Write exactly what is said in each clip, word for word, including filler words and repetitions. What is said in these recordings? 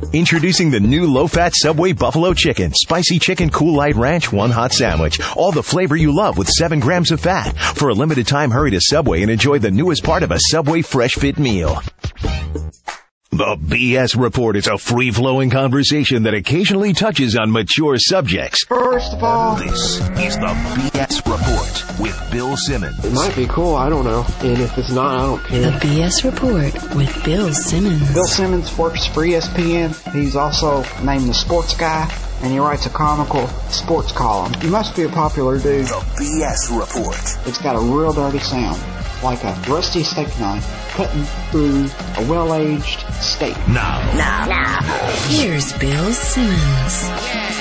Introducing the new low-fat Subway Buffalo Chicken. Spicy chicken, cool light ranch, one hot sandwich. All the flavor you love with seven grams of fat. For a limited time, hurry to Subway and enjoy the newest part of a Subway Fresh Fit meal. The B S Report is a free-flowing conversation that occasionally touches on mature subjects. First of all, this is the B S Report with Bill Simmons. It might be cool, I don't know. And if it's not, I don't care. The B S Report with Bill Simmons. Bill Simmons works for E S P N. He's also named the Sports Guy, and he writes a comical sports column. He must be a popular dude. The B S Report. It's got a real dirty sound, like a rusty steak knife cutting through a well-aged steak. Now. Now. Now. Here's Bill Simmons.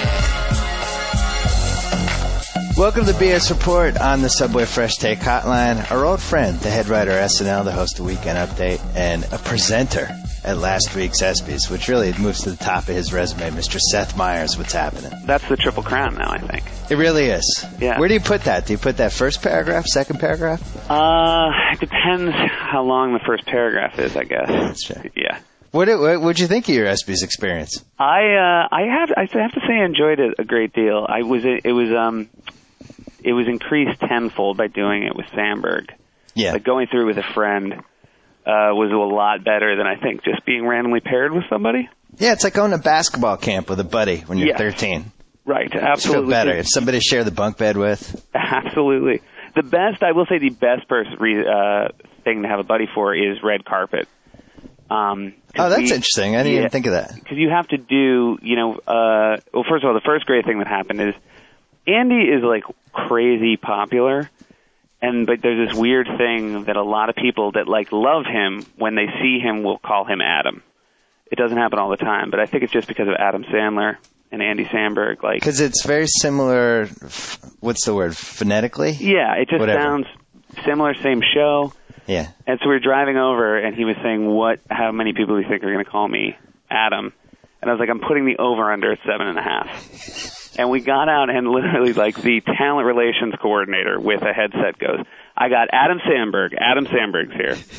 Welcome to the B S Report on the Subway Fresh Take Hotline. Our old friend, the head writer of S N L, the host of Weekend Update, and a presenter at last week's ESPYs, which really moves to the top of his resume, Mister Seth Meyers. What's happening? That's the Triple Crown now, I think. It really is. Yeah. Where do you put that? Do you put that first paragraph, second paragraph? Uh, it depends how long the first paragraph is, I guess. That's true. Yeah. What what would you think of your ESPYs experience? I uh, I have I have to say I enjoyed it a great deal. I was it was um it was increased tenfold by doing it with Sandberg. Yeah. Like going through it with a friend uh, was a lot better than I think just being randomly paired with somebody. Yeah, it's like going to basketball camp with a buddy when you're yes. thirteen. Right, It's absolutely. feel better if somebody to share the bunk bed with. Absolutely. The best, I will say, the best person uh, thing to have a buddy for is red carpet. Um, oh, that's we, interesting. I didn't yeah, even think of that. Because you have to do, you know, uh, well, first of all, the first great thing that happened is Andy is like crazy popular, and but there's this weird thing that a lot of people that like love him when they see him will call him Adam. It doesn't happen all the time, but I think it's just because of Adam Sandler and Andy Samberg, like because it's very similar. What's the word? Phonetically? Yeah, it just Whatever. sounds similar. Same show. Yeah. And so we were driving over, and he was saying, "What? How many people do you think are going to call me Adam?" And I was like, "I'm putting the over under at seven and a half." And we got out, and literally, like the talent relations coordinator with a headset goes, "I got Adam Samberg. Adam Samberg's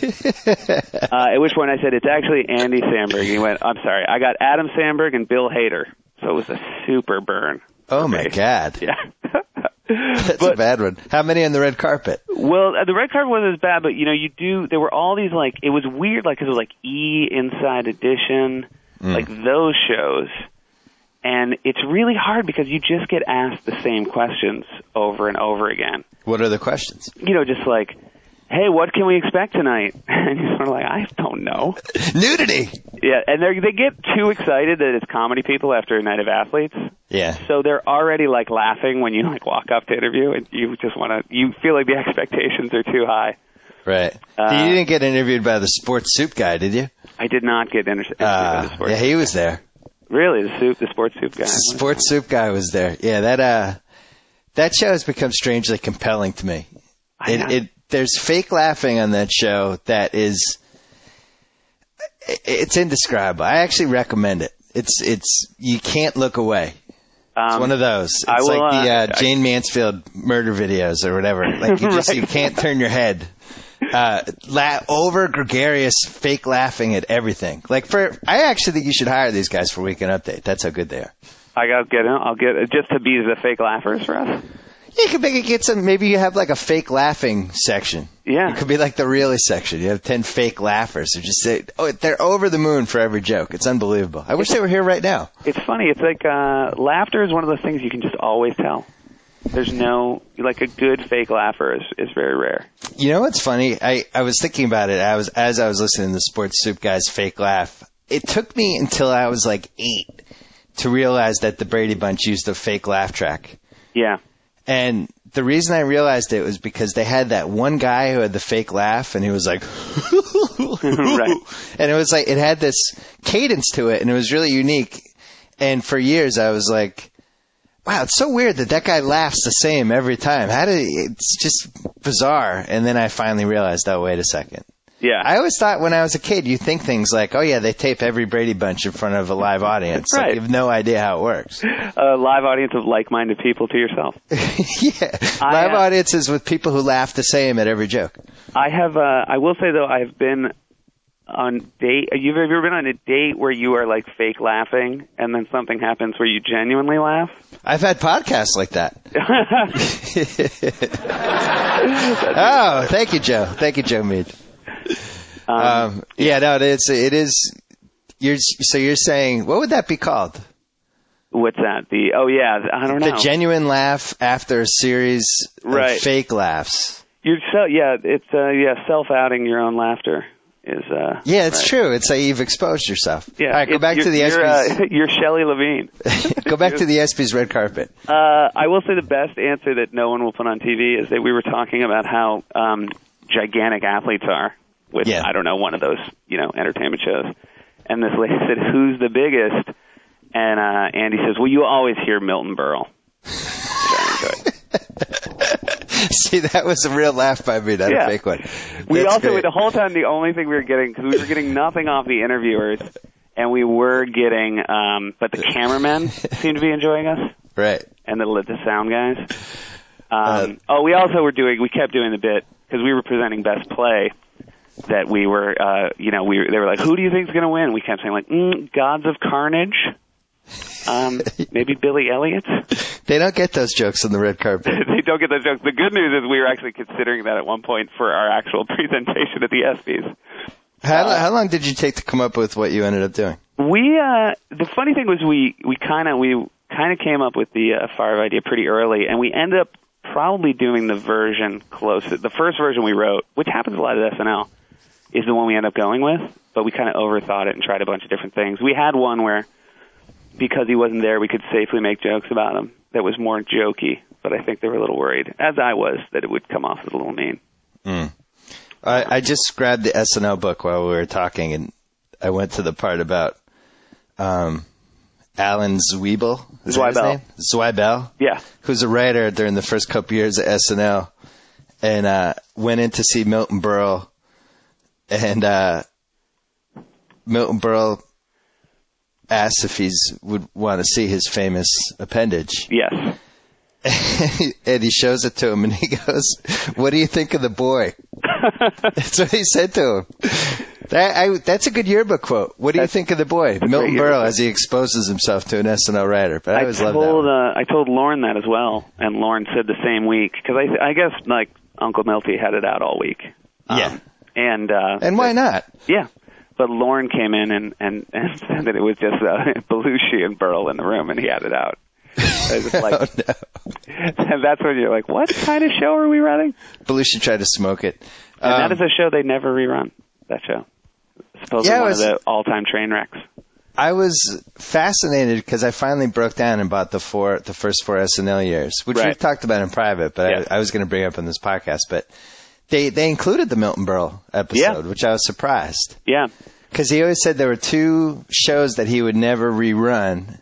here." uh, at which point I said, "It's actually Andy Samberg." And he went, "I'm sorry. I got Adam Samberg and Bill Hader." So it was a super burn. Oh, my me. God. Yeah. That's but, a bad one. How many on the red carpet? Well, the red carpet wasn't as bad, but, you know, you do, there were all these, like, it was weird, like, because it was, like, E! Inside Edition, mm. like, those shows. And it's really hard because you just get asked the same questions over and over again. What are the questions? You know, just like, hey, what can we expect tonight? And you're sort of like, I don't know. Nudity! Yeah, and they they get too excited that it's comedy people after a night of athletes. Yeah. So they're already, like, laughing when you, like, walk up to interview, and you just want to, you feel like the expectations are too high. Right. Uh, you didn't get interviewed by the sports soup guy, did you? I did not get inter- interviewed uh, by the sports Yeah, he was there. Really? The soup, the sports soup guy? Sports soup guy was there. Yeah, that uh, that show has become strangely compelling to me. I It, know. it there's fake laughing on that show that is, it's indescribable. I actually recommend it. It's it's you can't look away. It's Um, one of those. It's I will, like the uh, uh, Jane Mansfield murder videos or whatever. Like you just Right. you can't turn your head. Uh, la- over gregarious fake laughing at everything. Like for, I actually think you should hire these guys for Weekend Update. That's how good they are. I got get in. I'll get just to be the fake laughers for us. You could make it get some. Maybe you have like a fake laughing section. Yeah. It could be like the really section. You have ten fake laughers who just say, "Oh, they're over the moon for every joke." It's unbelievable. I wish they were here right now. It's funny. It's like uh, laughter is one of those things you can just always tell. There's no, like a good fake laugher is, is very rare. You know what's funny? I, I was thinking about it. I was as I was listening to the Sports Soup guy's fake laugh. It took me until I was like eight to realize that the Brady Bunch used a fake laugh track. Yeah. And the reason I realized it was because they had that one guy who had the fake laugh, and he was like, Right. And it was like, it had this cadence to it, and it was really unique. And for years, I was like, wow, it's so weird that that guy laughs the same every time. How did he, it's just bizarre. And then I finally realized, oh, wait a second. Yeah. I always thought when I was a kid, you think things like, oh, yeah, they tape every Brady Bunch in front of a live audience. Right. Like, you have no idea how it works. A live audience of like-minded people to yourself. Yeah. I, Live uh, audiences with people who laugh the same at every joke. I have, uh, I will say, though, I've been on date? You've ever been on a date where you are like fake laughing, and then something happens where you genuinely laugh? I've had podcasts like that. Oh, thank you, Joe. Thank you, Joe Mead. Um, um, yeah, no, it's it is. You're so you're saying, what would that be called? What's that? The oh yeah, I don't know. The genuine laugh after a series right. of fake laughs. You so yeah, it's uh, yeah, self-outing your own laughter is. Uh, yeah, it's right. true. It's like you've exposed yourself. Yeah, all right, go back to the you're, ESPYs. Uh, you're Shelley Levine. Go back to the ESPYs red carpet. Uh, I will say the best answer that no one will put on T V is that we were talking about how um, gigantic athletes are with yeah. I don't know one of those you know entertainment shows, and this lady said, "Who's the biggest?" And uh, Andy says, "Well, you always hear Milton Berle." See, that was a real laugh by me, not yeah. a fake one. We That's also, great. the whole time, the only thing we were getting, because we were getting nothing off the interviewers, and we were getting, um, but the cameramen seemed to be enjoying us. Right. And the, the sound guys. Um, uh, oh, we also were doing, we kept doing the bit, because we were presenting Best Play, that we were, uh, you know, we were, they were like, who do you think's going to win? We kept saying, like, mm, Gods of Carnage. Um, maybe Billy Elliot. They don't get those jokes on the red carpet. They don't get those jokes. The good news is we were actually considering that at one point for our actual presentation at the ESPYs. How, uh, how long did you take to come up with what you ended up doing? We, uh, the funny thing was we, we kind of, we kind of came up with the uh, fire idea pretty early, and we ended up probably doing the version closest. The first version we wrote, which happens a lot at S N L, is the one we end up going with, but we kind of overthought it and tried a bunch of different things. We had one where, because he wasn't there, we could safely make jokes about him that was more jokey, but I think they were a little worried, as I was, that it would come off as a little mean. Mm. I, I just grabbed the S N L book while we were talking, and I went to the part about um, Alan Zweibel. Is that his name? Zweibel. Yeah. Who's a writer during the first couple years at S N L, and uh, went in to see Milton Berle, and uh, Milton Berle asks if he's would want to see his famous appendage. Yes. And he shows it to him, and he goes, "What do you think of the boy?" That's what he said to him. That, I, that's a good yearbook quote. What do that's, you think of the boy, Milton Berle, as he exposes himself to an S N L writer? But I, I always told, loved that one. Uh, I told Lauren that as well, and Lauren said the same week because I, I guess like Uncle Milty had it out all week. Um, yeah. And uh, and why not? Yeah. But Lauren came in and, and, and said that it was just uh, Belushi and Berle in the room, and he had it out. I was like, oh, no. And that's when you're like, what kind of show are we running? Belushi tried to smoke it. And um, that is a show they never rerun, that show. Supposedly yeah, one was, of the all-time train wrecks. I was fascinated because I finally broke down and bought the four, the first four S N L years, which right. we've talked about in private, but yeah. I, I was going to bring up on this podcast. But they, they included the Milton Berle episode, yeah. which I was surprised. Yeah. Because he always said there were two shows that he would never rerun.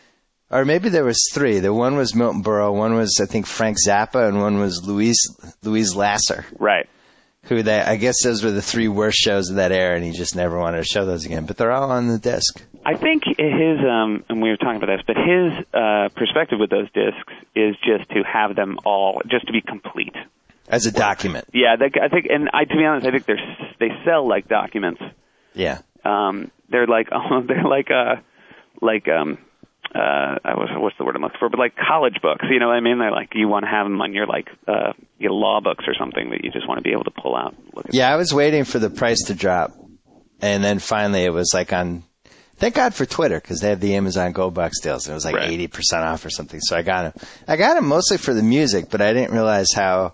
Or maybe there was three. The one was Milton Berle, one was, I think, Frank Zappa, and one was Louise Louise Lasser. Right. Who they, I guess those were the three worst shows of that era, and he just never wanted to show those again. But they're all on the disc. I think his, um, and we were talking about this, but his uh, perspective with those discs is just to have them all, just to be complete. As a document. Yeah, they, I think, and I, to be honest, I think they're they sell like documents. Yeah. Um, they're like, oh, they're like, uh, like, um, uh, I was, what's the word I'm looking for? But like college books, you know what I mean? They're like, you want to have them on your like, uh, your law books or something that you just want to be able to pull out. Look at yeah, them. I was waiting for the price to drop, and then finally it was like on. Thank God for Twitter, because they have the Amazon Gold Box deals. And it was like right. eighty percent off or something. So I got them. I got them mostly for the music, but I didn't realize how,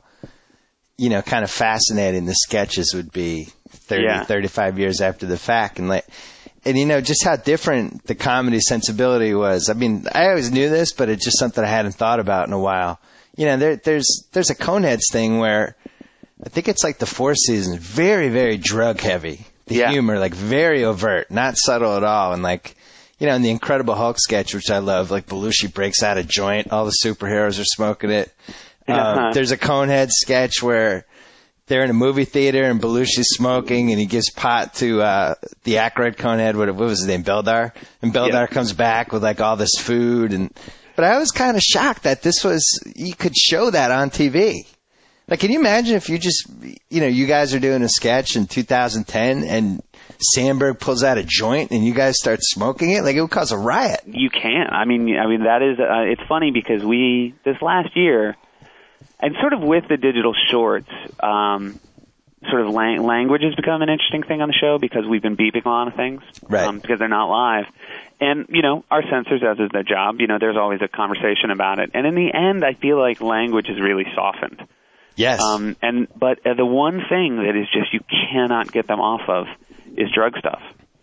you know, kind of fascinating the sketches would be thirty, yeah. thirty-five years after the fact. And like, and you know, just how different the comedy sensibility was. I mean, I always knew this, but it's just something I hadn't thought about in a while. You know, there, there's, there's a Coneheads thing where I think it's like the fourth season, very, very drug heavy. The yeah. humor, like very overt, not subtle at all. And like, you know, in the Incredible Hulk sketch, which I love, like Belushi breaks out a joint, all the superheroes are smoking it. Uh-huh. Um, there's a Conehead sketch where they're in a movie theater and Belushi's smoking and he gives pot to, uh, the Aykroyd Conehead, what, what was his name, Beldar? And Beldar yeah. comes back with like all this food and, but I was kind of shocked that this was, you could show that on T V. Like, can you imagine if you just, you know, you guys are doing a sketch in two thousand ten and Sandberg pulls out a joint and you guys start smoking it, like it would cause a riot. You can't. I mean, I mean that is. Uh, it's funny because we this last year, and sort of with the digital shorts, um, sort of lang- language has become an interesting thing on the show because we've been beeping a lot of things, right? Um, because they're not live, and you know our censors, as is their job, you know, there's always a conversation about it, and in the end, I feel like language is really softened. Yes. Um, and but uh, the one thing that is just you cannot get them off of is drug stuff.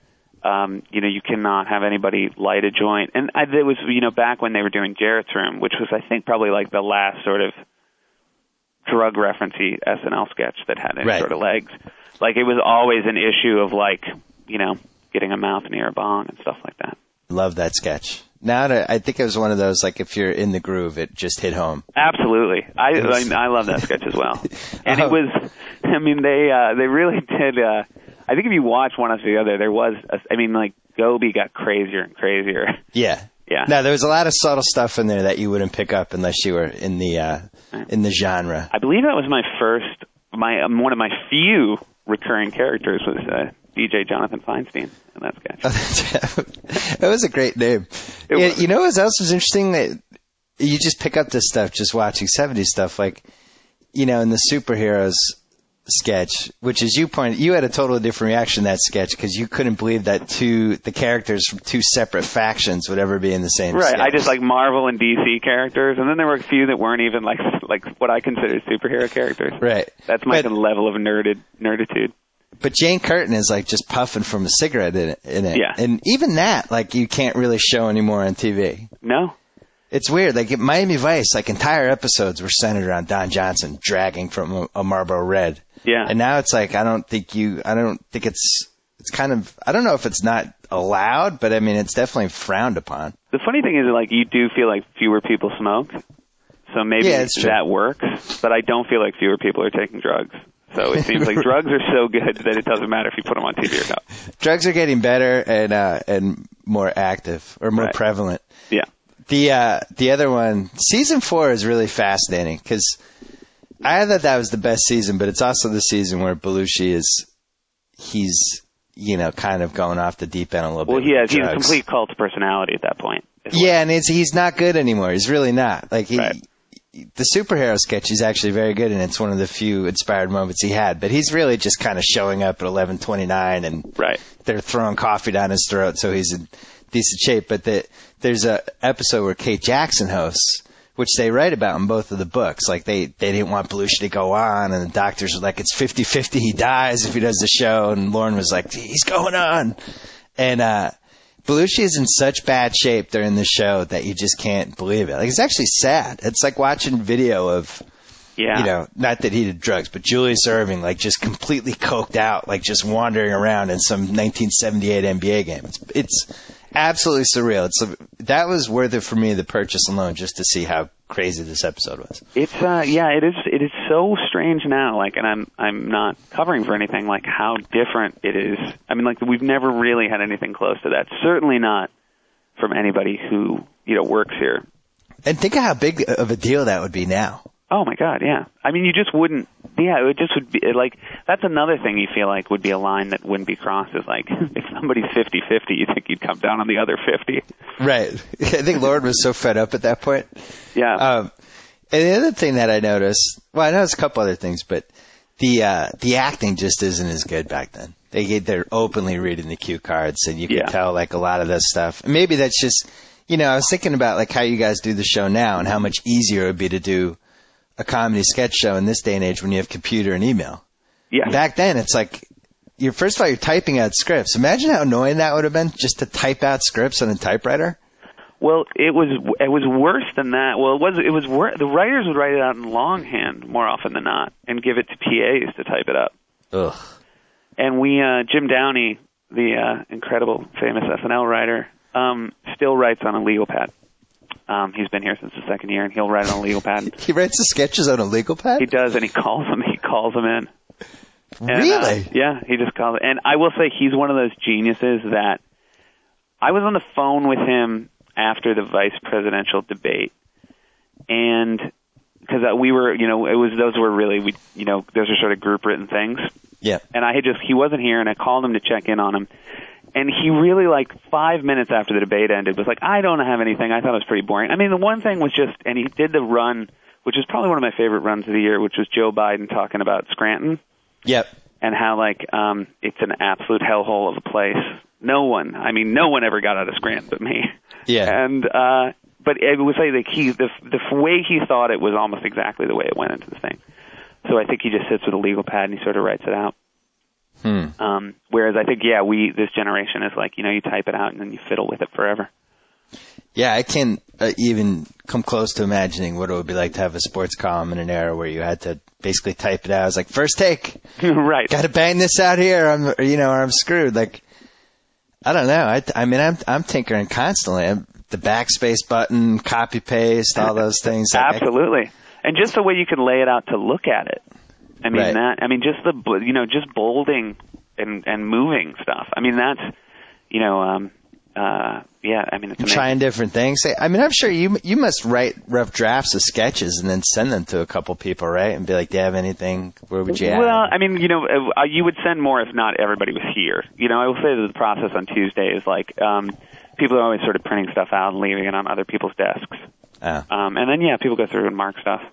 Um, you know, you cannot have anybody light a joint. And I, it was, you know, back when they were doing Jarrett's Room, which was, I think, probably like the last sort of drug referencey S N L sketch that had any right. sort of legs. Like, it was always an issue of, like, you know, getting a mouth near a bong and stuff like that. Love that sketch. Now, I think it was one of those, like, if you're in the groove, it just hit home. Absolutely. I I, I love that sketch as well. And oh. it was, I mean, they uh, they really did, uh, I think if you watch one after the other, there was, a, I mean, like, Gobi got crazier and crazier. Yeah. Yeah. No, there was a lot of subtle stuff in there that you wouldn't pick up unless you were in the uh, in the genre. I believe that was my first, my um, one of my few recurring characters was uh, D J Jonathan Feinstein in that sketch. That was a great name. Yeah, you know what else was interesting? That you just pick up this stuff just watching seventies stuff. Like, you know, in the superheroes sketch, which is you pointed, you had a totally different reaction to that sketch because you couldn't believe that two, the characters from two separate factions would ever be in the same right, sketch. I just like Marvel and D C characters, and then there were a few that weren't even like like what I consider superhero characters. Right. That's my but, level of nerded nerditude. But Jane Curtin is like just puffing from a cigarette in it, in it. Yeah. And even that, like, you can't really show anymore on T V. No. It's weird. Like, in Miami Vice, like, entire episodes were centered on Don Johnson dragging from a, a Marlboro Red. Yeah. And now it's like, I don't think you, I don't think it's, it's kind of, I don't know if it's not allowed, but I mean, it's definitely frowned upon. The funny thing is, like, you do feel like fewer people smoke. So maybe yeah, that works, but I don't feel like fewer people are taking drugs. So it seems like drugs are so good that it doesn't matter if you put them on T V or not. Drugs are getting better and uh, and more active or more right. prevalent. Yeah. The uh, the other one, season four, is really fascinating because I thought that was the best season, but it's also the season where Belushi is he's you know kind of going off the deep end a little well, bit. Well, he has he's a complete cult personality at that point. Yeah, and it's, he's not good anymore. He's really not. Like he. Right. The superhero sketch is actually very good, and it's one of the few inspired moments he had. But he's really just kind of showing up at eleven twenty-nine, and right. they're throwing coffee down his throat, so he's in decent shape. But the, there's a episode where Kate Jackson hosts, which they write about in both of the books. Like, they, they didn't want Belushi to go on, and the doctors were like, it's fifty-fifty, he dies if he does the show. And Lauren was like, he's going on. And uh Belushi is in such bad shape during the show that you just can't believe it. Like, it's actually sad. It's like watching video of, yeah. you know, not that he did drugs, but Julius Erving, like, just completely coked out, like, just wandering around in some nineteen seventy-eight N B A game. It's, it's absolutely surreal. It's a, that was worth it for me, the purchase alone, just to see how crazy this episode was. It's uh yeah, it is it is so strange now, like, and I'm I'm not covering for anything, like how different it is. I mean, like, we've never really had anything close to that. Certainly not from anybody who, you know, works here. And think of how big of a deal that would be now. Oh my God, yeah. I mean, you just wouldn't. Yeah, it just would be like, that's another thing you feel like would be a line that wouldn't be crossed. Is like, if somebody's fifty-fifty, you think you'd come down on the other fifty. Right. I think Lauren was so fed up at that point. Yeah. Um, and the other thing that I noticed, well, I noticed a couple other things, but the uh, the acting just isn't as good back then. They they're openly reading the cue cards, and you can yeah. tell like a lot of this stuff. And maybe that's just, you know, I was thinking about like how you guys do the show now and how much easier it would be to do a comedy sketch show in this day and age when you have computer and email. Yeah. Back then, it's like, you're first of all, you're typing out scripts. Imagine how annoying that would have been just to type out scripts on a typewriter. Well, it was it was worse than that. Well, it was it was wor- the writers would write it out in longhand more often than not and give it to P As to type it up. Ugh. And we, uh, Jim Downey, the uh, incredible, famous S N L writer, um, still writes on a legal pad. Um, he's been here since the second year, and he'll write on a legal pad. He writes the sketches on a legal pad? He does, and he calls them. He calls them in. And, really? Uh, yeah, he just calls it. And I will say he's one of those geniuses that I was on the phone with him after the vice presidential debate, and because uh, we were, you know, it was those were really, we, you know, those are sort of group written things, Yeah. And I had just, he wasn't here, and I called him to check in on him. And he really, like, five minutes after the debate ended, was like, I don't have anything. I thought it was pretty boring. I mean, the one thing was just, and he did the run, which is probably one of my favorite runs of the year, which was Joe Biden talking about Scranton. Yep. And how, like, um, it's an absolute hellhole of a place. No one, I mean, no one ever got out of Scranton but me. Yeah. And, uh, but it was like, like he, the, the way he thought it was almost exactly the way it went into the thing. So I think he just sits with a legal pad and he sort of writes it out. Hmm. Um, whereas I think, yeah, we, this generation is like, you know, you type it out and then you fiddle with it forever. Yeah, I can't uh, even come close to imagining what it would be like to have a sports column in an era where you had to basically type it out. I was like, first take. Right. Got to bang this out here. I'm, you know, or I'm screwed. Like, I don't know. I, I mean, I'm, I'm tinkering constantly. I'm, the backspace button, copy paste, all those things. Like Absolutely. I, and just the way you can lay it out to look at it. I mean, right. that, I mean, just the, you know, just bolding and, and moving stuff. I mean, that's, you know, um, uh, yeah, I mean, it's amazing. Trying different things. I mean, I'm sure you, you must write rough drafts of sketches and then send them to a couple people, right? And be like, do you have anything? Where would you add? Well, I mean, you know, uh, you would send more if not everybody was here. You know, I will say that the process on Tuesday is like, um, people are always sort of printing stuff out and leaving it on other people's desks. Oh. Um, and then, yeah, people go through and mark stuff.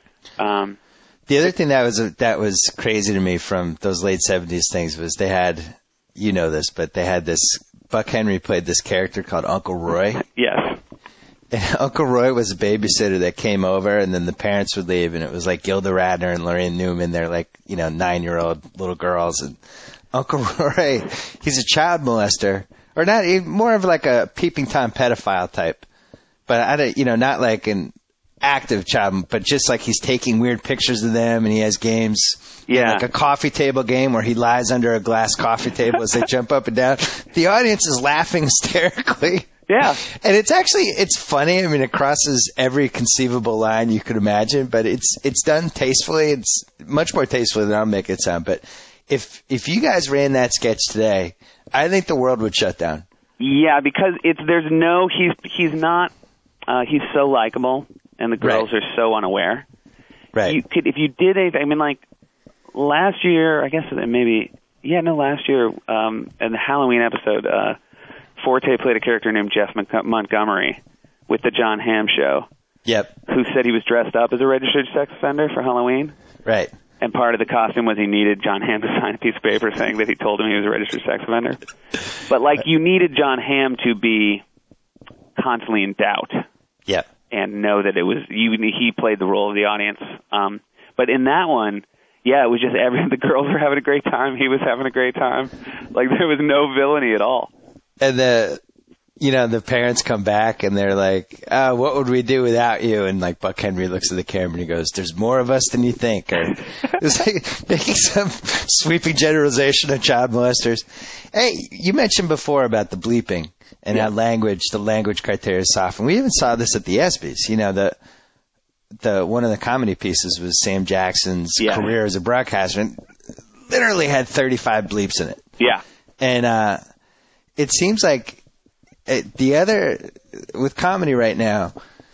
Um, The other thing that was that was crazy to me from those late seventies things was they had, you know this, but they had this, Buck Henry played this character called Uncle Roy. Yes. And Uncle Roy was a babysitter that came over, and then the parents would leave, and it was like Gilda Radner and Lorraine Newman. They're like, you know, nine-year-old little girls. And Uncle Roy, he's a child molester, or not, more of like a peeping Tom pedophile type. But, I don't, you know, not like an active child, but just like he's taking weird pictures of them, and he has games, yeah, like a coffee table game where he lies under a glass coffee table as they jump up and down. The audience is laughing hysterically. Yeah. And it's actually, it's funny. I mean, it crosses every conceivable line you could imagine, but it's, it's done tastefully. It's much more tastefully than I'll make it sound. But if, if you guys ran that sketch today, I think the world would shut down. Yeah, because it's, there's no, he's, he's not, uh, he's so likable. And the girls right. are so unaware. Right. You could, if you did anything, I mean, like, last year, I guess maybe, yeah, no, last year, um, in the Halloween episode, uh, Forte played a character named Jeff Montgomery with the John Hamm show. Yep. Who said he was dressed up as a registered sex offender for Halloween. Right. And part of the costume was he needed John Hamm to sign a piece of paper saying that he told him he was a registered sex offender. But, like, you needed John Hamm to be constantly in doubt. Yep. And know that it was you. He played the role of the audience. Um, but in that one, yeah, it was just every the girls were having a great time. He was having a great time. Like there was no villainy at all. And the, you know, the parents come back and they're like, oh, "What would we do without you?" And like Buck Henry looks at the camera and he goes, "There's more of us than you think." Or it's like making some sweeping generalization of child molesters. Hey, you mentioned before about the bleeping. And yeah. that language, the language criteria is softened. We even saw this at the ESPYs. You know, the the one of the comedy pieces was Sam Jackson's yeah. career as a broadcaster, and literally had thirty-five bleeps in it. Yeah, and uh, it seems like it, the other with comedy right now,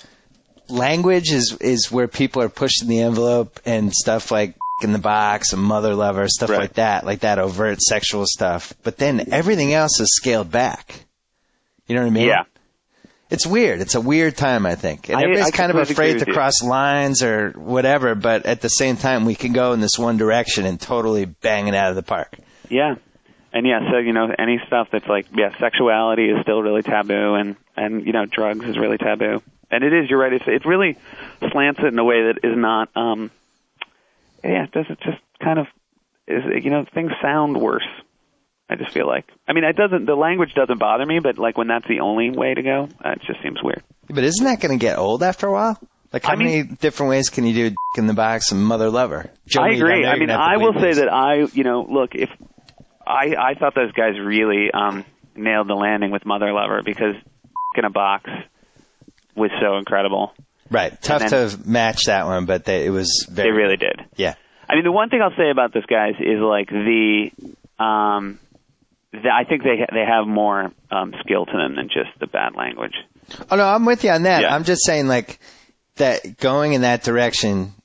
language is is where people are pushing the envelope and stuff like in the box and mother lover stuff right. like that, like that overt sexual stuff. But then everything else is scaled back. You know what I mean? Yeah. It's weird. It's a weird time, I think. And I, everybody's I kind of afraid to you. cross lines or whatever, but at the same time, we can go in this one direction and totally bang it out of the park. Yeah. And yeah, so, you know, any stuff that's like, yeah, sexuality is still really taboo and, and, you know, drugs is really taboo. And it is, you're right, it's, it really slants it in a way that is not, um, yeah, it does, it just kind of, is, you know, things sound worse. I just feel like, I mean, it doesn't, the language doesn't bother me, but like when that's the only way to go, uh, it just seems weird. But isn't that going to get old after a while? Like how I mean, many different ways can you do dick in the box and mother lover? Joe, I agree. I mean, I will say that I, you know, look, if I, I thought those guys really um, nailed the landing with mother lover because dick in a box was so incredible. Right. Tough then, to match that one, but they, it was very. They really did. Yeah. I mean, the one thing I'll say about those guys is like the, um, the I think they they have more um, skill to them than just the bad language. Oh no, I'm with you on that. Yeah. I'm just saying like that going in that direction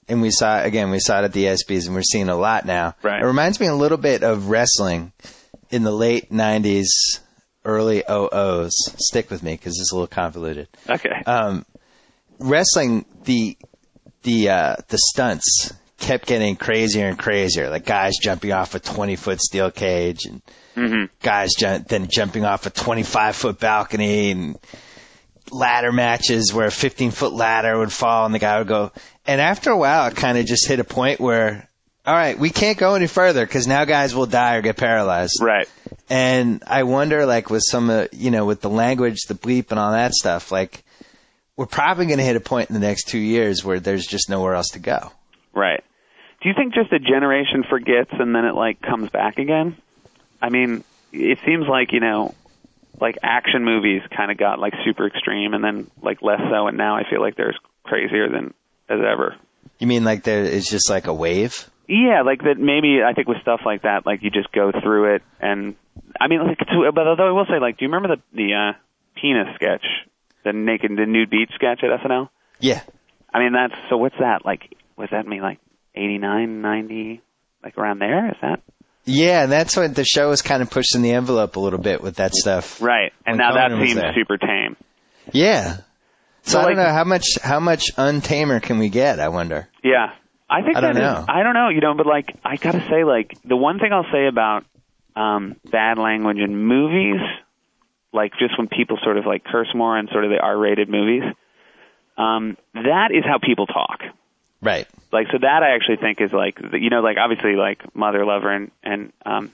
and we saw, again, we saw it at the ESPYs, and we're seeing it a lot now. Right. It reminds me a little bit of wrestling in the late nineties, early oh ohs. Stick with me because it's a little convoluted. Okay. Um, wrestling, the the uh, the stunts kept getting crazier and crazier. Like guys jumping off a twenty-foot steel cage, and mm-hmm. guys ju- then jumping off a twenty-five-foot balcony, and ladder matches where a fifteen-foot ladder would fall and the guy would go. And after a while, it kind of just hit a point where, all right, we can't go any further because now guys will die or get paralyzed. Right. And I wonder, like, with some, uh, you know, with the language, the bleep and all that stuff, like, we're probably going to hit a point in the next two years where there's just nowhere else to go. Right. Do you think just a generation forgets and then it, like, comes back again? I mean, it seems like, you know, like action movies kind of got, like, super extreme and then, like, less so, and now I feel like they're as crazier than as ever. You mean like there is just like a wave? Yeah, like that maybe I think with stuff like that, like you just go through it and, I mean, like, but although I will say, like, do you remember the, the, uh, penis sketch? The naked, the nude beach sketch at S N L? Yeah. I mean, that's, so what's that, like, was that me, like, eighty-nine, ninety, like around there? Is that? Yeah, that's when the show was kind of pushing the envelope a little bit with that stuff. Right, and now that seems super tame. Yeah. So, so I like, don't know, how much, how much untamer can we get, I wonder? Yeah. I think I don't that know. Is, I don't know, you know, but like, I gotta say, like, the one thing I'll say about, um, bad language in movies, like just when people sort of like curse more in sort of the R-rated movies, um, that is how people talk. Right. Like, so that I actually think is like, you know, like obviously like Mother Lover and, and, um,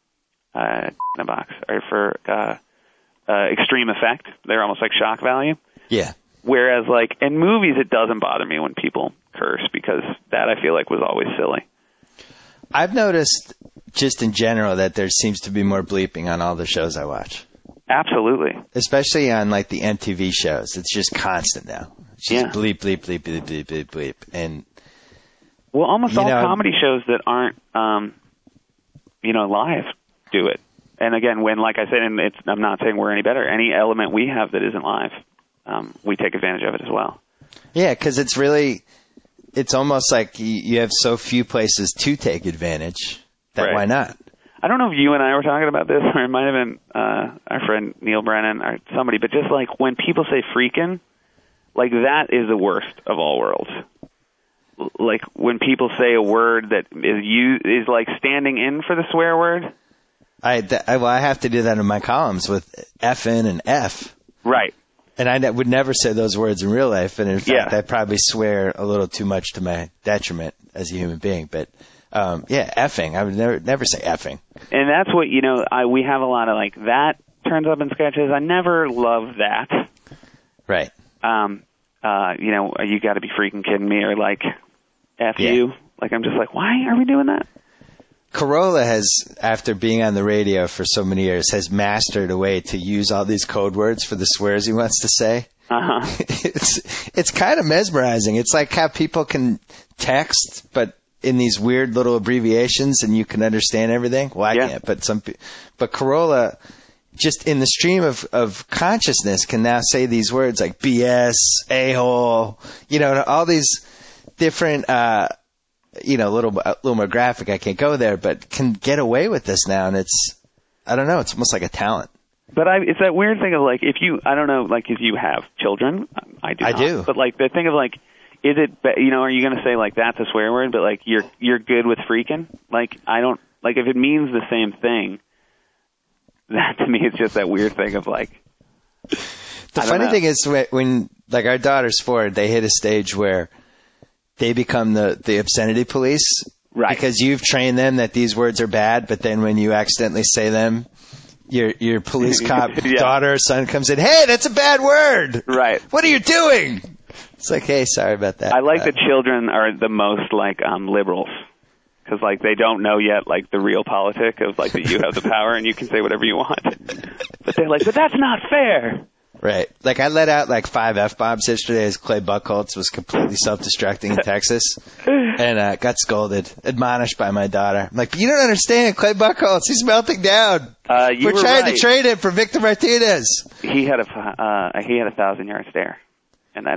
uh, in a box are for, uh, uh, extreme effect. They're almost like shock value. Yeah. Whereas like in movies, it doesn't bother me when people curse because that I feel like was always silly. I've noticed just in general that there seems to be more bleeping on all the shows I watch. Absolutely. Especially on like the M T V shows. It's just constant now. It's just yeah. bleep, bleep, bleep, bleep, bleep, bleep, bleep. And well, almost all know, comedy shows that aren't, um, you know, live do it. And again, when, like I said, and it's, I'm not saying we're any better, any element we have that isn't live, um, we take advantage of it as well. Yeah, because it's really, it's almost like you, you have so few places to take advantage that right. why not? I don't know if you and I were talking about this, or it might have been uh, our friend Neil Brennan or somebody, but just like when people say freaking, like that is the worst of all worlds. Like when people say a word that is you is like standing in for the swear word. I, th- I well, I have to do that in my columns with effing and F. Right. And I ne- would never say those words in real life, and in fact, yeah. I probably swear a little too much to my detriment as a human being. But um, yeah, effing. I would never never say effing. And that's what you know. I we have a lot of like that turns up in sketches. I never love that. Right. Um. Uh. You know, you got to be freaking kidding me, or like, F yeah. you. Like I'm just like, why are we doing that? Corolla has, after being on the radio for so many years, has mastered a way to use all these code words for the swears he wants to say. Uh-huh. It's it's kind of mesmerizing. It's like how people can text, but in these weird little abbreviations, and you can understand everything. Well, I yeah. can't, but some, but Corolla, just in the stream of, of consciousness, can now say these words like B S, a-hole, you know, all these different. Uh, you know, a little, a little more graphic. I can't go there, but can get away with this now. And it's, I don't know, it's almost like a talent. But I, it's that weird thing of like, if you, I don't know, like if you have children, I do I not. do. But like the thing of like, is it, you know, are you going to say like that's a swear word, but like you're, you're good with freaking? Like, I don't, like if it means the same thing, that to me is just that weird thing of like. The funny know. thing is when, when, like our daughter's four, they hit a stage where they become the, the obscenity police. Right. Because you've trained them that these words are bad, but then when you accidentally say them, your your police cop yeah. daughter or son comes in, hey, that's a bad word. Right. What are you doing? It's like, hey, sorry about that. I like uh, that children are the most like um liberals. Because like they don't know yet like the real politic of like that you have the power and you can say whatever you want. But they're like, but that's not fair. Right. Like, I let out, like, five F-bombs yesterday as Clay Buchholz was completely self-destructing in Texas. And uh, got scolded, admonished by my daughter. I'm like, you don't understand, Clay Buchholz. He's melting down. Uh, you We're were trying right. to trade him for Victor Martinez. He had a uh, he had a thousand-yard stare in that inning.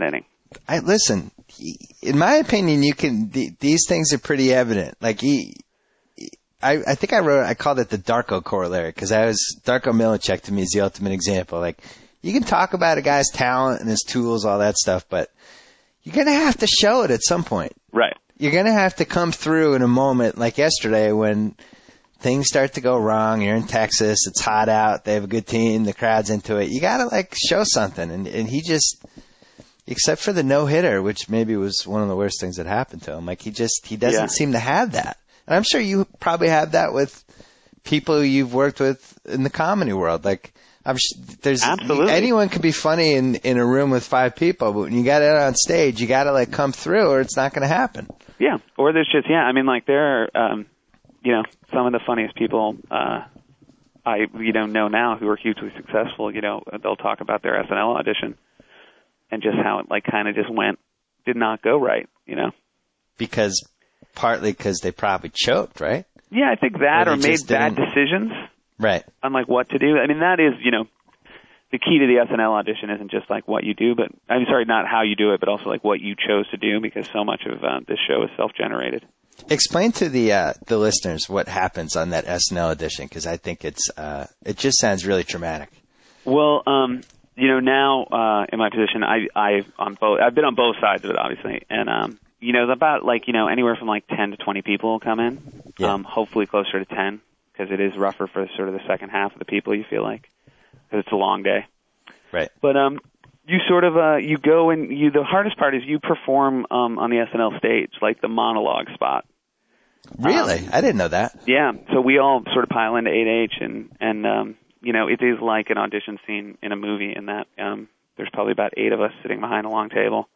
I listen. In my opinion, you can. The, these things are pretty evident. Like he, I, I think I wrote. I called it the Darko corollary because I was Darko Milicic to me is the ultimate example. Like you can talk about a guy's talent and his tools, all that stuff, but you're gonna have to show it at some point. Right. You're gonna have to come through in a moment like yesterday when things start to go wrong. You're in Texas. It's hot out. They have a good team. The crowd's into it. You got to, like, show something. And, and he just, except for the no-hitter, which maybe was one of the worst things that happened to him, like, he just, he doesn't yeah. seem to have that. And I'm sure you probably have that with people you've worked with in the comedy world. Like, I'm sh- there's, Absolutely. anyone can be funny in, in a room with five people, but when you got it on stage, you got to, like, come through or it's not going to happen. Yeah. Or there's just, yeah, I mean, like, there are, um, you know, some of the funniest people uh, I you know know now who are hugely successful. You know, they'll talk about their S N L audition and just how it like kind of just went, did not go right. You know, because partly because they probably choked, right? Yeah, I think that or, or made bad didn't... decisions, right? On like what to do. I mean, that is you know, the key to the S N L audition isn't just like what you do, but I'm sorry, not how you do it, but also like what you chose to do because so much of uh, this show is self-generated. Explain to the uh, the listeners what happens on that S N L audition because I think it's uh, it just sounds really traumatic. Well, um, you know, now uh, in my position, I I on both I've been on both sides of it, obviously, and um, you know, about like you know anywhere from like ten to twenty people will come in, yeah. um, hopefully closer to ten because it is rougher for sort of the second half of the people. You feel like because it's a long day, right? But um. You sort of uh, you go and you. The hardest part is you perform um, on the S N L stage, like the monologue spot. Really, um, I didn't know that. Yeah, so we all sort of pile into eight H, and and um, you know it is like an audition scene in a movie. In that um, there's probably about eight of us sitting behind a long table,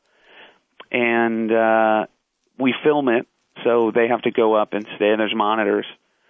and uh, we film it. So they have to go up and stay, and there's monitors.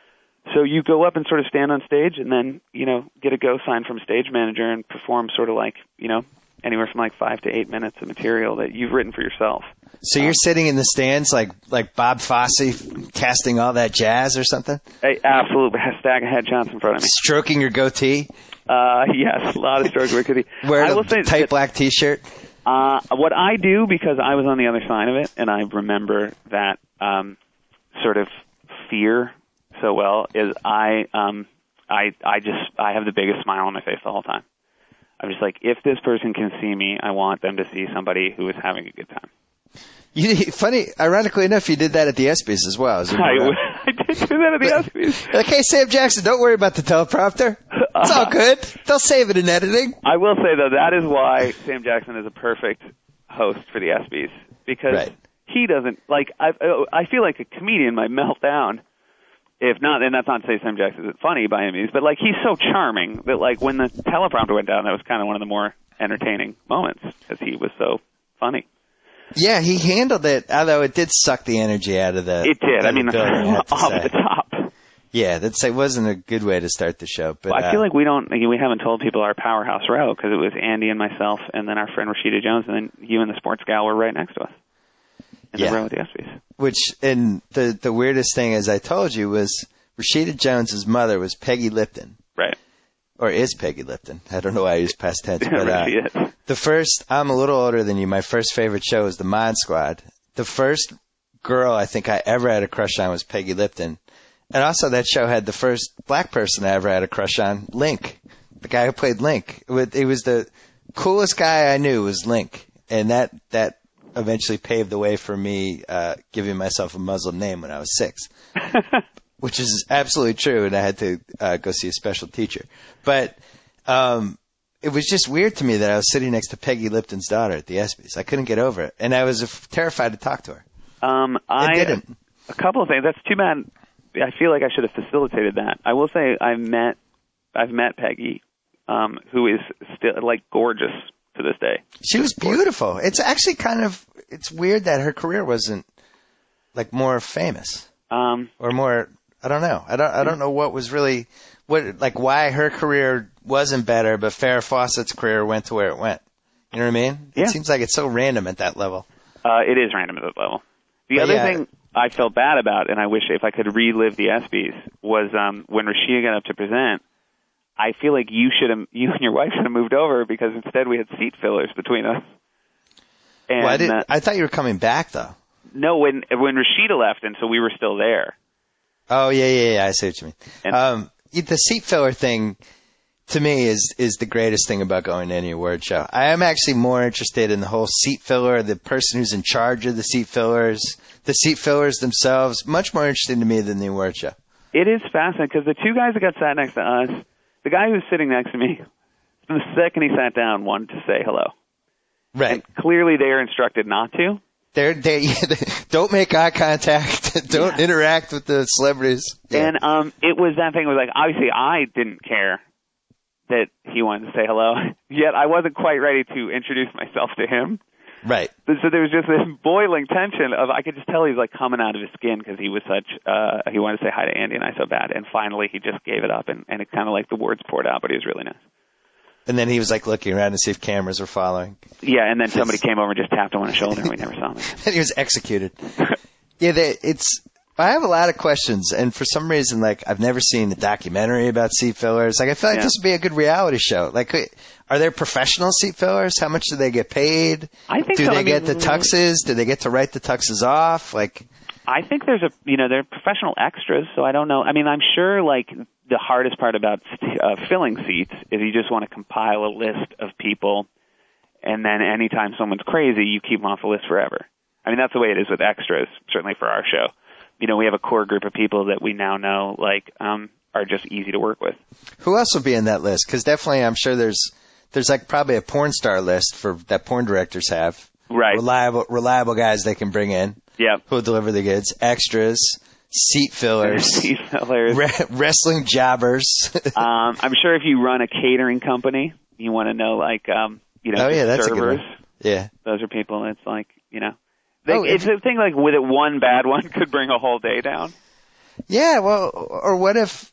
So you go up and sort of stand on stage, and then you know get a go sign from stage manager and perform sort of like you know. Anywhere from like five to eight minutes of material that you've written for yourself. So you're um, sitting in the stands like like Bob Fosse casting all that jazz or something? Hey, absolutely. A stack of headshots in front of me. Stroking your goatee? Uh, yes, a lot of stroking my goatee. Wearing a tight that, black T-shirt? Uh, what I do, because I was on the other side of it, and I remember that um, sort of fear so well, is I um, I I just I have the biggest smile on my face the whole time. I'm just like, if this person can see me, I want them to see somebody who is having a good time. You, funny, ironically enough, you did that at the ESPYs as well. As I, I did do that at the ESPYs. Like, hey, Sam Jackson, don't worry about the teleprompter. It's uh, all good. They'll save it in editing. I will say, though, that is why Sam Jackson is a perfect host for the ESPYs. Because right. he doesn't, like, I, I feel like a comedian might melt down. If not, and that's not to say Sam Jackson isn't funny by any means, but like he's so charming that like when the teleprompter went down, that was kind of one of the more entertaining moments because he was so funny. Yeah, he handled it, although it did suck the energy out of the. It did. I mean, off the top. Yeah, that's it wasn't a good way to start the show. But well, I uh, feel like we don't, we haven't told people our powerhouse row because it was Andy and myself, and then our friend Rashida Jones, and then you and the sports gal were right next to us. In yeah. the row with the ESPYs. Which, and the the weirdest thing, as I told you, was Rashida Jones's mother was Peggy Lipton. Right. Or is Peggy Lipton. I don't know why I use past tense. But uh, she is. The first, I'm a little older than you, my first favorite show was The Mod Squad. The first girl I think I ever had a crush on was Peggy Lipton. And also that show had the first black person I ever had a crush on, Link. The guy who played Link. It was the coolest guy I knew was Link. And that, that eventually paved the way for me uh, giving myself a Muslim name when I was six, which is absolutely true, and I had to uh, go see a special teacher. But um, it was just weird to me that I was sitting next to Peggy Lipton's daughter at the ESPYs. I couldn't get over it, and I was f- terrified to talk to her. Um, I, I didn't. A couple of things. That's too bad. I feel like I should have facilitated that. I will say I've met, I've met Peggy, um, who is still like gorgeous to this day. She was beautiful. It's actually kind of, it's weird that her career wasn't like more famous um, or more, I don't know. I don't, I don't know what was really, what, like why her career wasn't better, but Farrah Fawcett's career went to where it went. You know what I mean? Yeah. It seems like it's so random at that level. Uh, it is random at that level. The but other yeah. thing I felt bad about, and I wish if I could relive the ESPYs, was um, when Rashida got up to present, I feel like you should have, you and your wife should have moved over because instead we had seat fillers between us. And, well, I, didn't, uh, I thought you were coming back, though. no, when when Rashida left, and so we were still there. Oh, yeah, yeah, yeah. I see what you mean. And, Um, the seat filler thing, to me, is is the greatest thing about going to any award show. I am actually more interested in the whole seat filler, the person who's in charge of the seat fillers, the seat fillers themselves. Much more interesting to me than the award show. It is fascinating because the two guys that got sat next to us, the guy who was sitting next to me, the second he sat down, wanted to say hello. Right. And clearly they are instructed not to. They're, they don't make eye contact. Don't Yeah. interact with the celebrities. Yeah. And um, it was that thing. It was like, obviously, I didn't care that he wanted to say hello, yet I wasn't quite ready to introduce myself to him. Right. So there was just this boiling tension of, I could just tell he was like coming out of his skin because he was such, uh, he wanted to say hi to Andy and I so bad. And finally he just gave it up, and, and it kind of like the words poured out, but he was really nice. And then he was like looking around to see if cameras were following. Yeah, and then somebody came over and just tapped him on the shoulder, and we never saw him again. And he was executed. Yeah, they, it's. I have a lot of questions, and for some reason, like I've never seen a documentary about seat fillers. Like I feel like Yeah. this would be a good reality show. Like, are there professional seat fillers? How much do they get paid? I think do so. they I get mean, the tuxes? Do they get to write the tuxes off? Like, I think there's a, you know, they're professional extras, so I don't know. I mean, I'm sure like the hardest part about uh, filling seats is you just want to compile a list of people, and then anytime someone's crazy, you keep them off the list forever. I mean, that's the way it is with extras, certainly for our show. You know, we have a core group of people that we now know, like, um, are just easy to work with. who else will be in that list? Because definitely, I'm sure there's there's like probably a porn star list for that porn directors have. Right. Reliable, reliable guys they can bring in. Yep. Who'll deliver the goods? Extras, seat fillers, Seat fillers. re- wrestling jobbers. um, I'm sure if you run a catering company, you want to know, like, um, you know, Oh, yeah, that's a good servers. one. Yeah. Those are people that's like, you know. They, Oh, it's if- a thing like with it, one bad one could bring a whole day down. Yeah, well, or what if,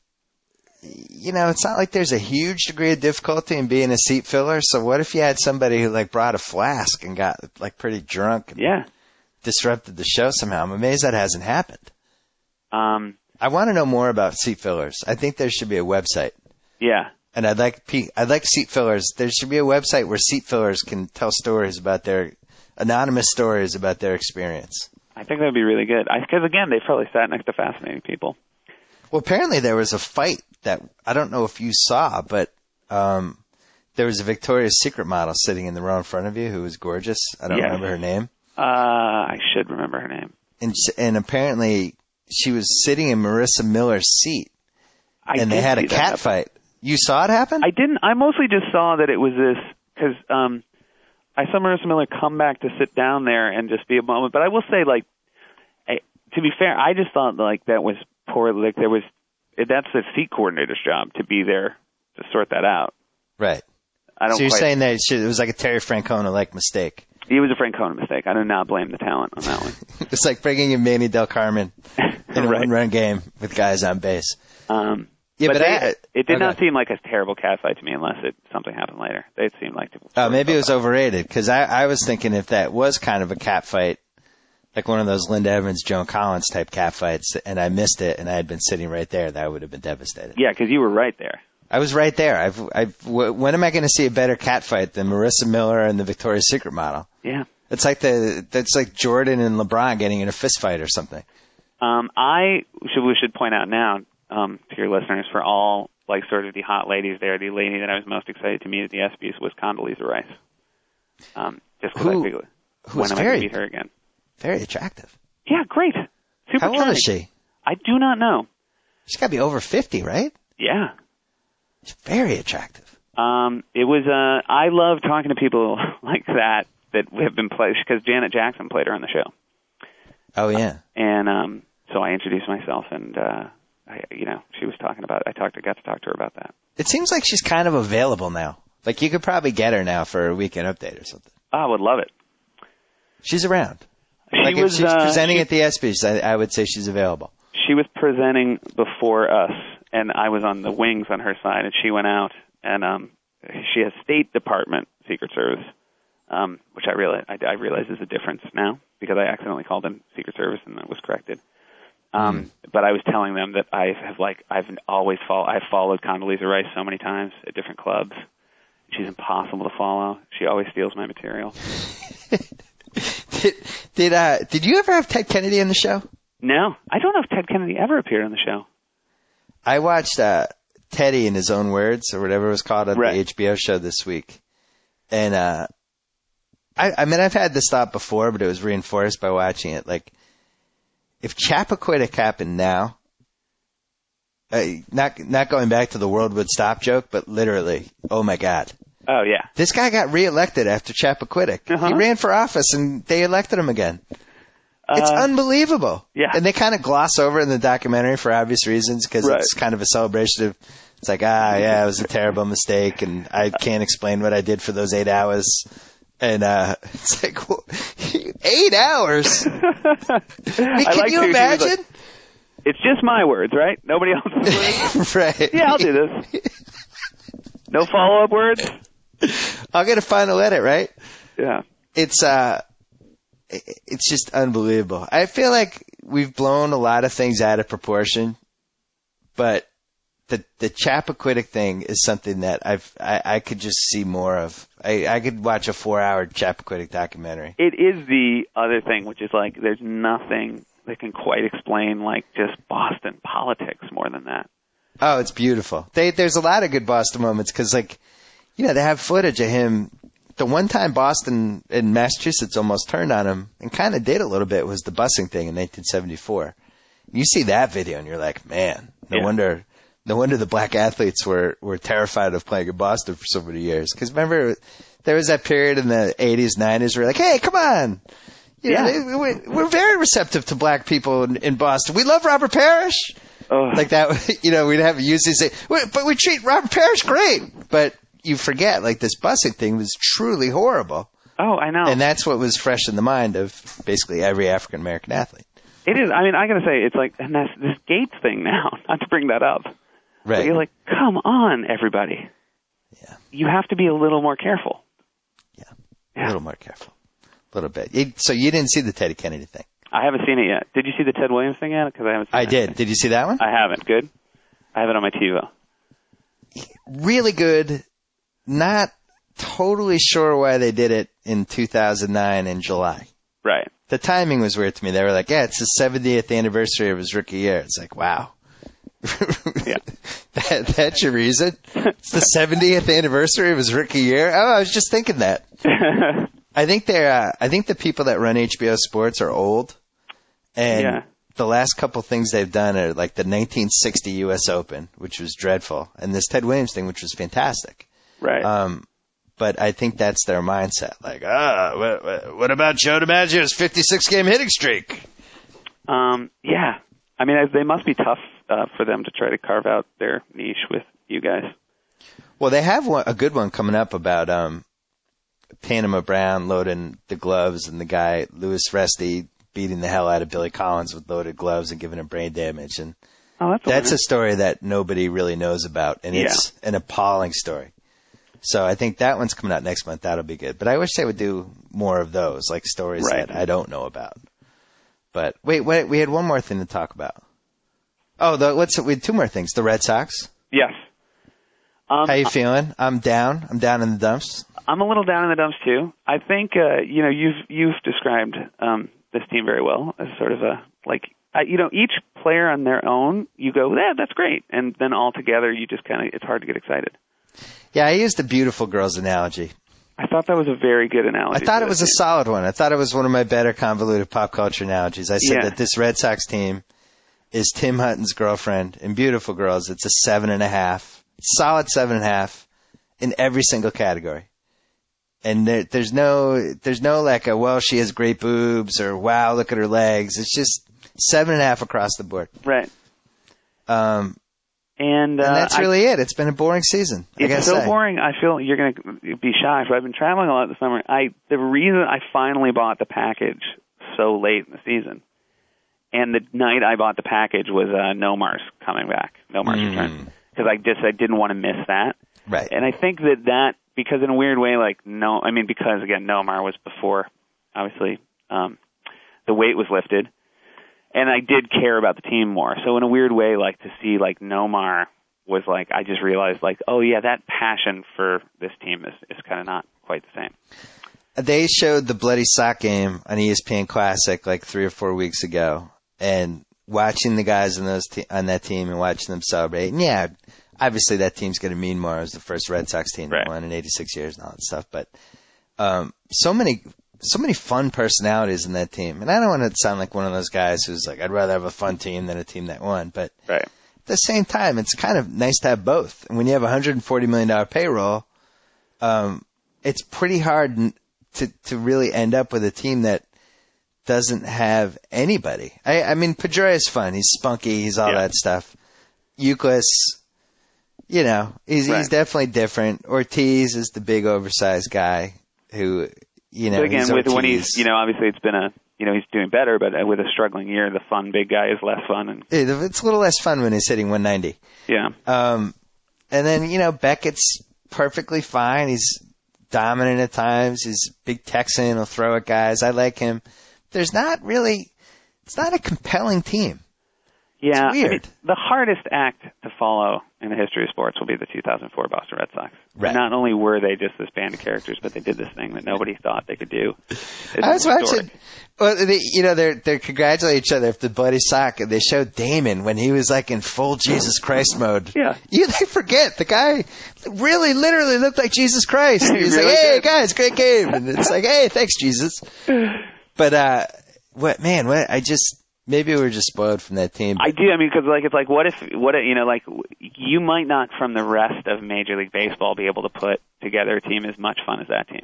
you know, it's not like there's a huge degree of difficulty in being a seat filler. So what if you had somebody who like brought a flask and got like pretty drunk and Yeah. disrupted the show somehow? I'm amazed that hasn't happened. Um, I want to know more about seat fillers. I think there should be a website. yeah. And I'd like pe- I'd like seat fillers. There should be a website where seat fillers can tell stories about their anonymous stories about their experience. I think that would be really good. Because, again, they probably sat next to fascinating people. Well, apparently there was a fight that I don't know if you saw, but um, there was a Victoria's Secret model sitting in the row in front of you who was gorgeous. I don't Yes. remember her name. Uh, I should remember her name. And s- and apparently she was sitting in Marissa Miller's seat, I and they did had a see that cat happen. fight. You saw it happen? I didn't. I mostly just saw that it was this because um, I saw Marissa Miller come back to sit down there and just be a moment. But I will say, like, I, to be fair, I just thought like that was poor. Like there was, that's the seat coordinator's job to be there to sort that out. Right. I don't. So you're quite, saying that it, should, it was like a Terry Francona-like mistake. it was a Francona mistake. I do not blame the talent on that one. It's like bringing in Manny Del Carmen in a Right. one-run game with guys on base. Um, Yeah, but but they, I- it did okay. not seem like a terrible cat fight to me, unless it something happened later. It seemed like to, Oh, maybe it was overrated because I, I was thinking if that was kind of a cat fight, like one of those Linda Evans, Joan Collins type cat fights, and I missed it, and I had been sitting right there, that would have been devastated. Yeah, because you were right there. I was right there. I've, I've, w- when am I going to see a better cat fight than Marissa Miller and the Victoria's Secret model? Yeah. It's like the that's like Jordan and LeBron getting in a fist fight or something. Um, I should we should point out now um, to your listeners, for all like sort of the hot ladies there, the lady that I was most excited to meet at the ESPYs was Condoleezza Rice. Um, just because Who- I figured, who when is am I going very- to meet her again? Very attractive. Yeah, great. Super How old charming. is she? I do not know. She's got to be over fifty, right? Yeah. She's very attractive. Um, it was. Uh, I love talking to people like that that have been played because Janet Jackson played her on the show. Oh, yeah. And um, so I introduced myself, and uh, I, you know, she was talking about. I talked. I got to talk to her about that. It seems like she's kind of available now. Like you could probably get her now for a weekend update or something. Oh, I would love it. She's around. She Like if was she's uh, presenting she, at the ESPYs, I, I would say she's available. she was presenting before us, and I was on the wings on her side, and she went out, and um, she has State Department Secret Service, um, which I realize I, I realize is a difference now because I accidentally called them Secret Service, and that was corrected. Um, mm. But I was telling them that I have like I've always follow, I've followed Condoleezza Rice so many times at different clubs. She's impossible to follow. She always steals my material. did did, uh, did you ever have Ted Kennedy on the show? No, I don't know if Ted Kennedy ever appeared on the show. I watched uh, Teddy in His Own Words, or whatever it was called, on Right. the H B O show this week. And uh, I, I mean, I've had this thought before, but it was reinforced by watching it. Like, if Chappaquiddick happened now, uh, not not going back to the world would stop joke, but literally, oh my God. Oh, yeah. This guy got reelected after Chappaquiddick. Uh-huh. He ran for office, and they elected him again. It's Uh, unbelievable. yeah. And they kind of gloss over it in the documentary for obvious reasons, because Right. it's kind of a celebration of, it's like, ah, yeah, it was a terrible mistake, and I can't explain what I did for those eight hours. And uh, it's like, well, eight hours? I mean, I can like you too, she was imagine? like, it's just my words, right? Nobody else's words? Right. Yeah, I'll do this. No follow-up words? I'll get a final edit, right? Yeah. It's uh, it's just unbelievable. I feel like we've blown a lot of things out of proportion, but the the Chappaquiddick thing is something that I've I, I could just see more of. I, I could watch a four-hour Chappaquiddick documentary. It is the other thing, which is like there's nothing that can quite explain like just Boston politics more than that. Oh, it's beautiful. They, there's a lot of good Boston moments because, like, you know, they have footage of him. The one time Boston and Massachusetts almost turned on him and kind of did a little bit was the busing thing in nineteen seventy-four. You see that video and you're like, man, no Yeah. wonder, no wonder the black athletes were, were terrified of playing in Boston for so many years. Because remember, there was that period in the eighties, nineties where like, hey, come on. You know, Yeah. we're, we're very receptive to black people in, in Boston. We love Robert Parrish. Oh. Like that, you know, we'd have usually say, but we treat Robert Parrish great. But you forget, like, this busing thing was truly horrible. Oh, I know. And that's what was fresh in the mind of basically every African American athlete. It is. I mean, I gotta say, it's like, and that's this Gates thing now. Not to bring that up, but Right. you're like, come on, everybody. Yeah. You have to be a little more careful. Yeah. Yeah. A little more careful. A little bit. It, so you didn't see the Teddy Kennedy thing? I haven't seen it yet. Did you see the Ted Williams thing yet? Because I haven't. Seen I that did. thing. Did you see that one? I haven't. Good. I have it on my TiVo. Really good. Not totally sure why they did it in two thousand nine in July. Right. The timing was weird to me. They were like, yeah, it's the seventieth anniversary of his rookie year. It's like, wow. Yeah. that, that's your reason? It's the seventieth anniversary of his rookie year? Oh, I was just thinking that. I think they're, uh, I think the people that run H B O Sports are old. And Yeah. the last couple things they've done are like the nineteen sixty U S Open, which was dreadful, and this Ted Williams thing, which was fantastic. Right. Um, but I think that's their mindset. Like, ah, what, what, what about Joe DiMaggio's fifty-six game hitting streak? Um, yeah. I mean, I- they must be tough uh, for them to try to carve out their niche with you guys. Well, they have one, a good one coming up about um, Panama Brown loading the gloves and the guy, Louis Resti, beating the hell out of Billy Collins with loaded gloves and giving him brain damage. And Oh, that's a that's winner. a story that nobody really knows about, and it's an appalling story. So I think that one's coming out next month. That'll be good. But I wish they would do more of those, like stories Right. that I don't know about. But wait, wait, we had one more thing to talk about. Oh, the, what's we had two more things. The Red Sox. Yes. Um, How you feeling? I'm down. I'm down in the dumps. I'm a little down in the dumps too. I think uh, you know you've you've described um, this team very well as sort of a like uh, you know each player on their own you go yeah that's great, and then all together you just kind of it's hard to get excited. Yeah, I used a beautiful girls analogy. I thought that was a very good analogy. I thought for it was a this team. solid one. I thought it was one of my better convoluted pop culture analogies. I said Yeah. that this Red Sox team is Tim Hutton's girlfriend in Beautiful Girls. It's a seven and a half, solid seven and a half in every single category. And there, there's no, there's no like a, well, she has great boobs or wow, look at her legs. It's just seven and a half across the board. Right. Um, And, uh, and that's I- really it. It's been a boring season. I It's gotta so say. boring. I feel you're going to be shocked. I've been traveling a lot this summer. I the reason I finally bought the package so late in the season, and the night I bought the package was uh, Nomar's coming back, Nomar's Mm. return, because I just I didn't want to miss that. Right. And I think that that because in a weird way, like no, I mean because again Nomar was before, obviously, um, the weight was lifted, and I did care about the team more. So in a weird way, like to see like Nomar was like I just realized like oh yeah that passion for this team is is kind of not quite the same. they showed the bloody sock game on E S P N Classic like three or four weeks ago, and watching the guys on those te- on that team and watching them celebrate. And yeah, obviously that team's going to mean more as the first Red Sox team Right. that won in eighty-six years and all that stuff. But um, so many, so many fun personalities in that team. And I don't want to sound like one of those guys who's like, I'd rather have a fun team than a team that won. But Right. at the same time, it's kind of nice to have both. And when you have a one hundred forty million dollars payroll, um, it's pretty hard n- to to really end up with a team that doesn't have anybody. I, I mean, Pedroia is fun. He's spunky. He's all Yeah. that stuff. Youkilis, you know, he's Right. he's definitely different. Ortiz is the big oversized guy who, you know, But again, he's with when Ortiz. he's, you know, obviously it's been a, you know, he's doing better, but with a struggling year, the fun big guy is less fun. And It- it's a little less fun when he's hitting one ninety. yeah, Um, and then, you know, Beckett's perfectly fine. He's dominant at times. He's a big Texan. He'll throw at guys. I like him. There's not really, it's not a compelling team. yeah. It's weird. I mean, the hardest act to follow in the history of sports will be the two thousand four Boston Red Sox. Right. Not only were they just this band of characters, but they did this thing that nobody thought they could do. It's I was historic. watching, well, they, you know, they're, they're congratulating each other for the bloody sock, and they showed Damon when he was like in full Jesus Christ mode. Yeah. You, they forget, the guy really literally looked like Jesus Christ. He He's really like, hey, did. guys, great game. And it's like, hey, thanks, Jesus. But, uh, what, man, what, I just, maybe we were just spoiled from that team. I do. I mean, because like it's like, what if, what if, you know, like you might not from the rest of Major League Baseball be able to put together a team as much fun as that team.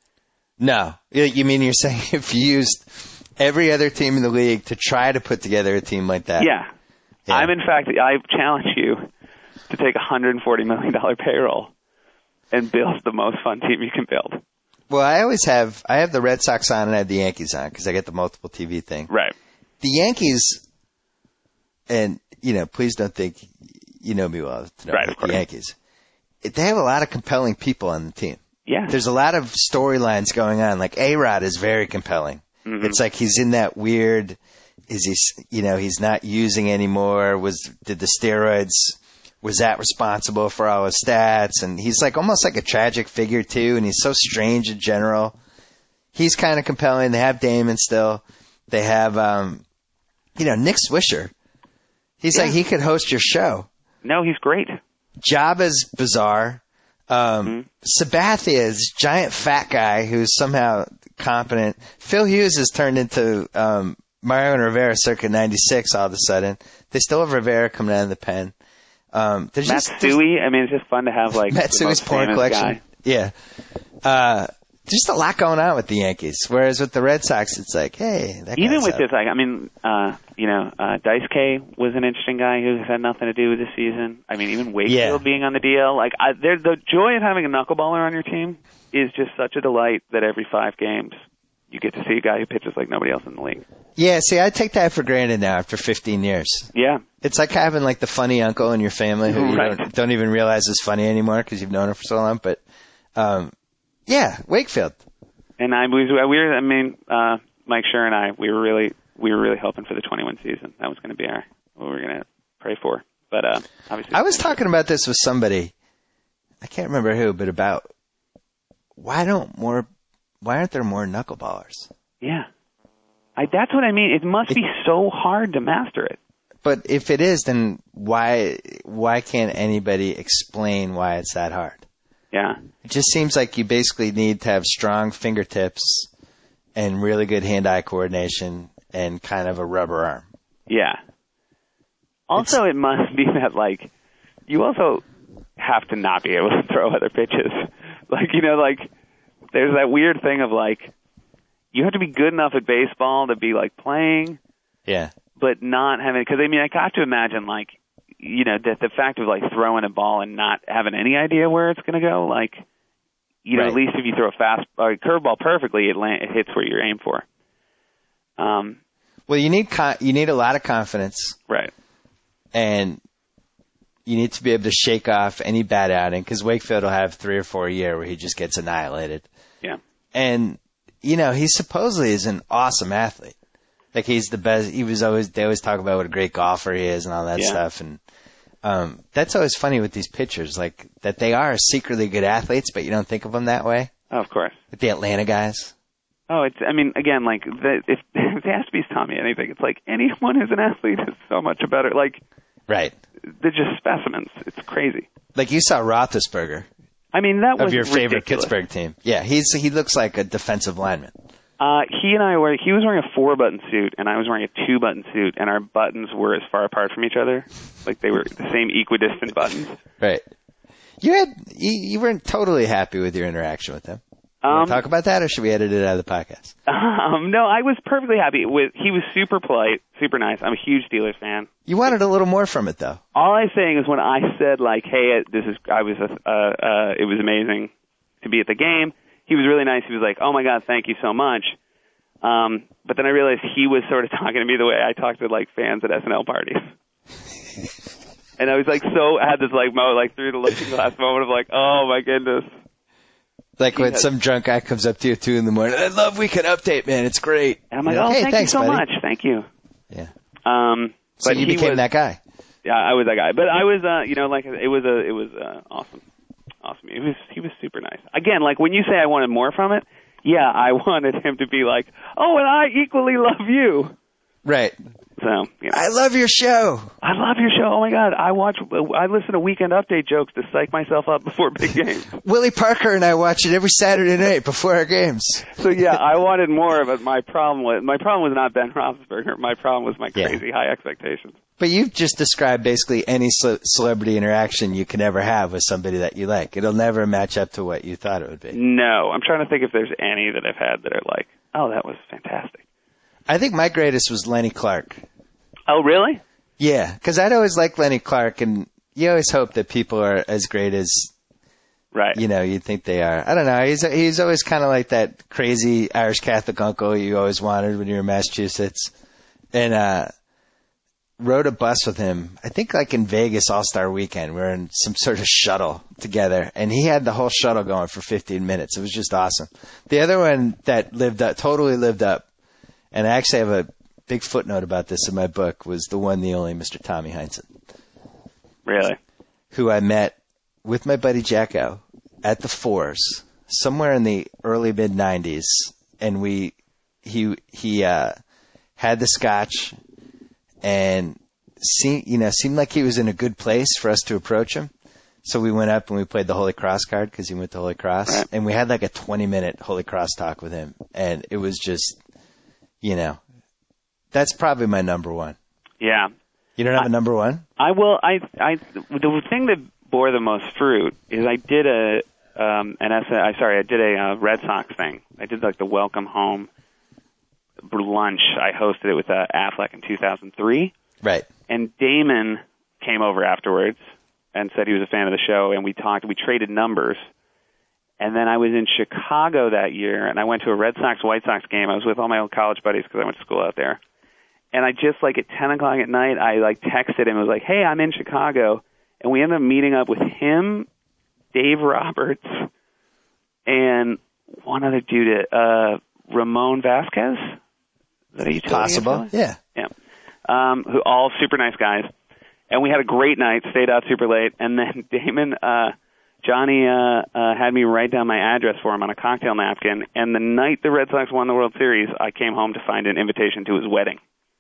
No. You- You mean you're saying if you used every other team in the league to try to put together a team like that? Yeah. Yeah. I'm in fact, I challenge you to take a one hundred forty million dollars payroll and build the most fun team you can build. Well, I always have, I have the Red Sox on and I have the Yankees on because I get the multiple T V thing. Right. The Yankees, and, you know, please don't think you know me well to know Right, about of course. the Yankees. They have a lot of compelling people on the team. Yeah. There's a lot of storylines going on. Like A-Rod is very compelling. Mm-hmm. It's like he's in that weird, is he, you know, he's not using anymore. Was, did the steroids, was that responsible for all his stats? And he's like almost like a tragic figure too. And he's so strange in general. He's kind of compelling. They have Damon still. They have, um, you know, Nick Swisher. He's Yeah. like, he could host your show. No, he's great. Jabba's bizarre. Um, Mm-hmm. Sabathia is giant fat guy who's somehow competent. Phil Hughes has turned into um, Mario Rivera circa ninety-six all of a sudden. They still have Rivera coming out of the pen. Um, there's just there's- Matsui, I mean, it's just fun to have like the Matsui's most porn famous collection. guy. Yeah. Uh, just a lot going on with the Yankees. Whereas with the Red Sox, it's like, hey, that Even guy's with up. this, like, I mean, uh, you know, uh, Dice K was an interesting guy who had nothing to do with this season. I mean, even Wakefield Yeah. being on the D L, like, I, there, the joy of having a knuckleballer on your team is just such a delight that every five games you get to see a guy who pitches like nobody else in the league. Yeah, see, I take that for granted now after fifteen years. Yeah, It's like having like the funny uncle in your family who you Right. don't, don't even realize is funny anymore because you've known him for so long. But um, yeah, Wakefield. and I we, we were, I mean, uh, Mike Schur and I, we were really, we were really hoping for the twenty-one season. That was going to be our, what we were going to pray for. But uh, obviously, I was talking about this with somebody. I can't remember who, but about why don't more, why aren't there more knuckleballers? Yeah, I, that's what I mean. It must be so hard to master it. But if it is, then why why can't anybody explain why it's that hard? Yeah. It just seems like you basically need to have strong fingertips and really good hand-eye coordination and kind of a rubber arm. Yeah. Also, it must be that, like, you also have to not be able to throw other pitches. Like, you know, like, there's that weird thing of, like, you have to be good enough at baseball to be, like, playing, Yeah. but not having, because, I mean, I got to imagine, like, you know, that the fact of, like, throwing a ball and not having any idea where it's going to go, like, you know, Right. at least if you throw a fast, or a curveball perfectly, it, land, it hits where you're aimed for. Um, Well, you need con- you need a lot of confidence, right. and you need to be able to shake off any bad outing because Wakefield will have three or four a year where he just gets annihilated. Yeah. And you know, he supposedly is an awesome athlete. Like he's the best. He was always they always talk about what a great golfer he is and all that Yeah. stuff. And um, that's always funny with these pitchers, like that they are secretly good athletes, but you don't think of them that way. Oh, of course. With the Atlanta guys? Oh, it's, I mean, again, like, the, if, if Aspie's taught me anything, it's like anyone who's an athlete is so much better. Like, right. They're just specimens. It's crazy. Like you saw Roethlisberger. I mean, that was of your favorite ridiculous. Pittsburgh team. Yeah, he's he looks like a defensive lineman. Uh, he and I were, he was wearing a four-button suit, and I was wearing a two-button suit, and our buttons were as far apart from each other. Like, they were the same equidistant buttons. Right. You had, you, you weren't totally happy with your interaction with him. You Um, want to talk about that, or should we edit it out of the podcast? Um, no, I was perfectly happy with. He was super polite, super nice. I'm a huge Steelers fan. You wanted a little more from it, though. All I'm saying is when I said like, "Hey, this is," I was, uh, uh, it was amazing to be at the game. He was really nice. He was like, "Oh my God, thank you so much." Um, but then I realized he was sort of talking to me the way I talk to like fans at S N L parties. And I was like, so I had this like mo like through the looking glass moment of like, oh my goodness. Like when Yes. some drunk guy comes up to you at two in the morning, I love Weekend Update, man. It's great. And I'm like, You're oh, hey, thank thanks, you so buddy. much. Thank you. Yeah. Um, So but you he became was, that guy. Yeah, I was that guy. But I was, uh, you know, like it was a, it was uh, awesome, awesome. He was, he was super nice. Again, like when you say I wanted more from it, yeah, I wanted him to be like, oh, and I equally love you. Right. So, you know. I love your show. I love your show. Oh my God, I watch, I listen to Weekend Update jokes to psych myself up before big games. Willie Parker and I watch it every Saturday night before our games. So yeah, I wanted more of it. My problem was, my problem was not Ben Roethlisberger. My problem was my Yeah. crazy high expectations. But you've just described basically any ce- celebrity interaction you can ever have with somebody that you like. It'll never match up to what you thought it would be. No, I'm trying to think if there's any that I've had that are like, oh, that was fantastic. I think my greatest was Lenny Clark. Oh, really? Yeah, because I'd always liked Lenny Clark, and you always hope that people are as great as Right. you know you think they are. I don't know. He's he's always kind of like that crazy Irish Catholic uncle you always wanted when you were in Massachusetts, and uh, rode a bus with him. I think like in Vegas All Star Weekend, we were in some sort of shuttle together, and he had the whole shuttle going for fifteen minutes. It was just awesome. The other one that lived up, totally lived up, and I actually have a big footnote about this in my book, was the one, the only Mister Tommy Heinsohn, Really? who I met with my buddy Jacko at the Fours somewhere in the early mid nineties, and we he he uh, had the scotch and seemed you know seemed like he was in a good place for us to approach him. So we went up and we played the Holy Cross card because he went to Holy Cross, Right. and we had like a twenty minute Holy Cross talk with him, and it was just you know. That's probably my number one. Yeah. You don't have a number one? I will. I. I. The thing that bore the most fruit is I did a um, an essay. I sorry, I did a uh, Red Sox thing. I did like the welcome home lunch. I hosted it with uh, Affleck in two thousand three. Right. And Damon came over afterwards and said he was a fan of the show, and we talked. We traded numbers. And then I was in Chicago that year, and I went to a Red Sox White Sox game. I was with all my old college buddies because I went to school out there. And I just, like, at ten o'clock at night, I, like, texted him. I was like, hey, I'm in Chicago. And we ended up meeting up with him, Dave Roberts, and one other dude, uh, Ramon Vasquez. Is that a utility Possible. influence? Yeah. Yeah. Um, who all super nice guys. And we had a great night, stayed out super late. And then Damon, uh, Johnny, uh, uh, had me write down my address for him on a cocktail napkin. And the night the Red Sox won the World Series, I came home to find an invitation to his wedding.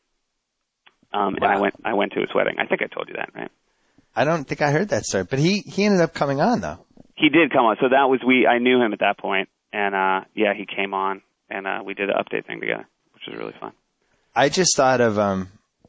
Um, and I Wow. went, I went to his wedding. I think I told you that, right? I don't think I heard that story, but he, he ended up coming on, though. He did come on. So that was, we, I knew him at that point. And, uh, yeah, he came on and, uh, we did an update thing together, which was really fun. I just thought of um,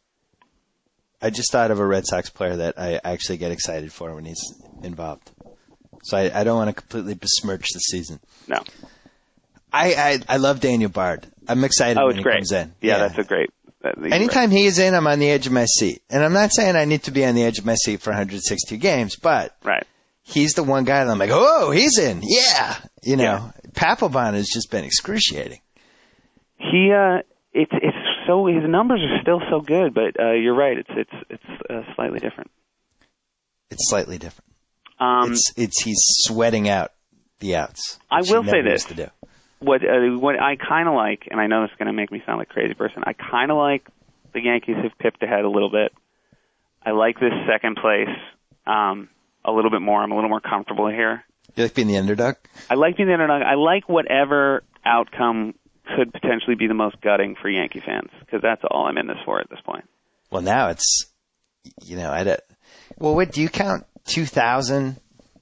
I just thought of a Red Sox player that I actually get excited for when he's involved. So I, I don't want to completely besmirch the season. No. I, I, I love Daniel Bard. I'm excited Oh, when it's he great. comes in. Yeah, that's a great. That, he's Anytime he is in, I'm on the edge of my seat. And I'm not saying I need to be on the edge of my seat for one hundred sixty-two games, but Right. he's the one guy that I'm like, oh, he's in. Yeah. You know, Yeah. Papelbon has just been excruciating. He, uh, it's, it's so, his numbers are still so good, but, uh, you're right. It's, it's, it's, uh, slightly different. It's slightly different. Um, it's, it's, he's sweating out the outs. I which he will say never this. used to do. What, uh, what I kind of like, and I know this is going to make me sound like a crazy person, I kind of like the Yankees have pipped ahead a little bit. I like this second place, um, a little bit more. I'm a little more comfortable here. You like being the underdog? I like being the underdog. I like whatever outcome could potentially be the most gutting for Yankee fans, because that's all I'm in this for at this point. Well, now it's, you know, I don't, well, what do you count two thousand?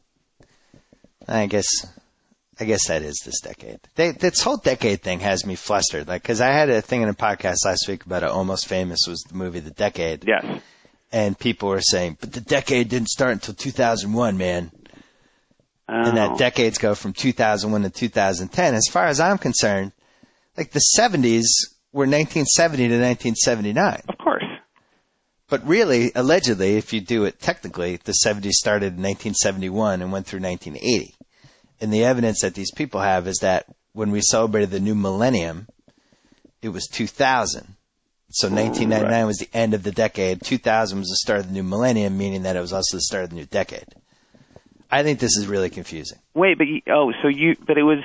I guess, I guess that is this decade. They, this whole decade thing has me flustered. Like, cause I had a thing in a podcast last week about it. Almost Famous was the movie The Decade. Yes. And people were saying, but the decade didn't start until two thousand one, man. Oh. And that decades go from two thousand one to two thousand ten. As far as I'm concerned, like the seventies were nineteen seventy to nineteen seventy-nine. Of course. But really, allegedly, if you do it technically, the seventies started in nineteen seventy-one and went through nineteen eighty. And the evidence that these people have is that when we celebrated the new millennium, it was two thousand. So nineteen ninety-nine right. was the end of the decade. two thousand was the start of the new millennium, meaning that it was also the start of the new decade. I think this is really confusing. Wait, but you, oh, so you, but it was,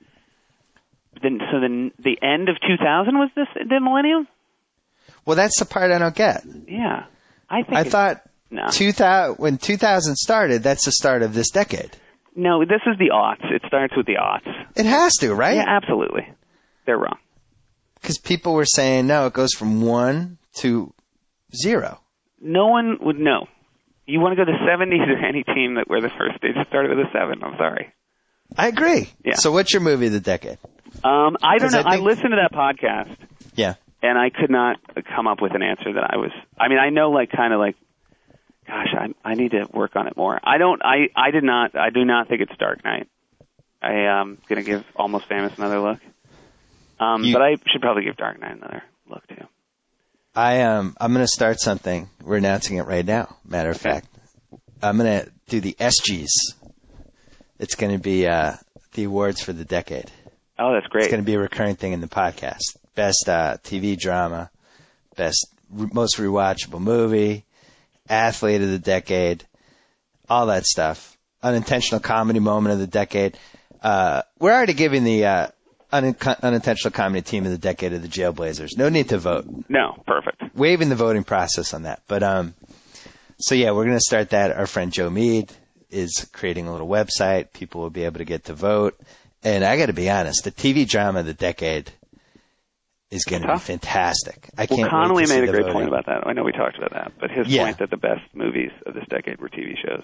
then, so the the end of two thousand was this the millennium? Well, that's the part I don't get. Yeah, I think. I thought no. two thousand when two thousand started, that's the start of this decade. No, this is the aughts. It starts with the aughts. It has to, right? Yeah, absolutely. They're wrong. Because people were saying no, it goes from one to zero. No one would know. You want to go to the seventies or any team that were the first? They just started with a seven. I'm sorry. I agree. Yeah. So what's your movie of the decade? Um, I don't know. I, I, think... I listened to that podcast. Yeah. And I could not come up with an answer that I was. I mean, I know, like, kind of like, gosh, I I need to work on it more. I don't. I I did not. I do not think it's Dark Knight. I am going to give Almost Famous another look. Um, you... but I should probably give Dark Knight another look too. I um I'm going to start something. We're announcing it right now. Matter of okay. fact, I'm going to do the S Gs. It's going to be uh, the awards for the decade. Oh, that's great. It's going to be a recurring thing in the podcast. Best uh, T V drama, best re- most rewatchable movie, athlete of the decade, all that stuff. Unintentional comedy moment of the decade. Uh, we're already giving the uh, un- unintentional comedy team of the decade of the Jailblazers. No need to vote. No, perfect. Waiving the voting process on that. But um, so yeah, we're going to start that. Our friend Joe Mead is creating a little website. People will be able to get to vote. And I got to be honest, the T V drama of the decade is going to be fantastic. I well, can't Connolly wait to see made a the great voting. point about that. I know we talked about that, but his yeah. point that the best movies of this decade were T V shows.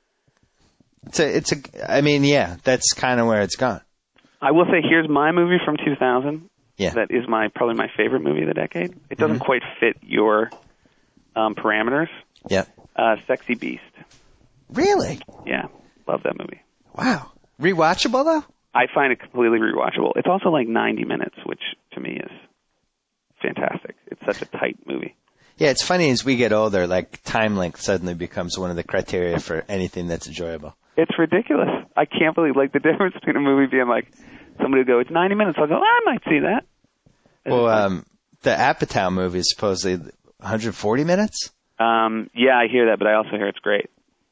It's a, it's a, I mean, yeah, that's kind of where it's gone. I will say, here's my movie from two thousand. Yeah. That is my probably my favorite movie of the decade. It doesn't mm-hmm. quite fit your um, parameters. Yeah. Uh, Sexy Beast. Really? Yeah, love that movie. Wow. Rewatchable though? I find it completely rewatchable. It's also like ninety minutes, which to me is fantastic. It's such a tight movie. Yeah, it's funny as we get older, like time length suddenly becomes one of the criteria for anything that's enjoyable. It's ridiculous. I can't believe, like, the difference between a movie being like, somebody will go, it's ninety minutes. I'll go, I might see that. It's well, fun. um, the Apatow movie is supposedly one hundred forty minutes? Um, yeah, I hear that, but I also hear it's great.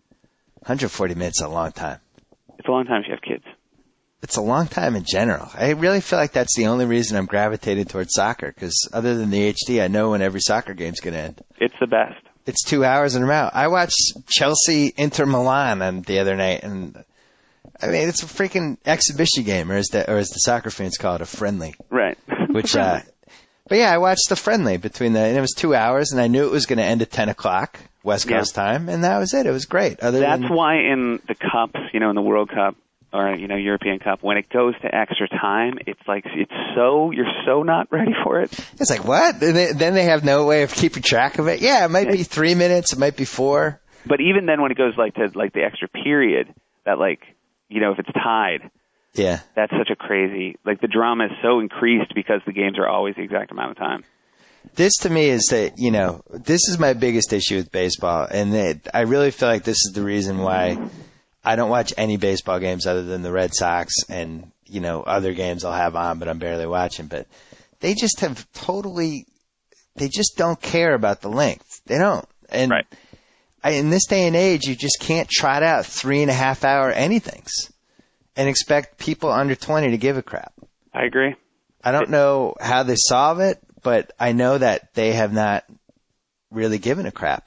one hundred forty minutes is a long time. It's a long time if you have kids. It's a long time in general. I really feel like that's the only reason I'm gravitated towards soccer, because other than the H D, I know when every soccer game's going to end. It's the best. It's two hours and I'm out. I watched Chelsea Inter Milan on the other night, and I mean, it's a freaking exhibition game, or as the, or as the soccer fans call it, a friendly. Right. Which, uh, but yeah, I watched the friendly between the, and it was two hours, and I knew it was going to end at ten o'clock West Coast yeah. time, and that was it. It was great. Other That's than, why in the cups, you know, in the World Cup, or, you know, European Cup, when it goes to extra time, it's like, it's so, you're so not ready for it. It's like, what? And they, then they have no way of keeping track of it. Yeah, it might be three minutes, it might be four. But even then when it goes like to like the extra period, that like, you know, if it's tied, yeah, that's such a crazy, like the drama is so increased because the games are always the exact amount of time. This to me is that, you know, this is my biggest issue with baseball, and it, I really feel like this is the reason why I don't watch any baseball games other than the Red Sox and, you know, other games I'll have on, but I'm barely watching. But they just have totally, they just don't care about the length. They don't. And right. I, in this day and age, you just can't trot out three and a half hour anythings and expect people under twenty to give a crap. I agree. I don't know how they solve it, but I know that they have not really given a crap.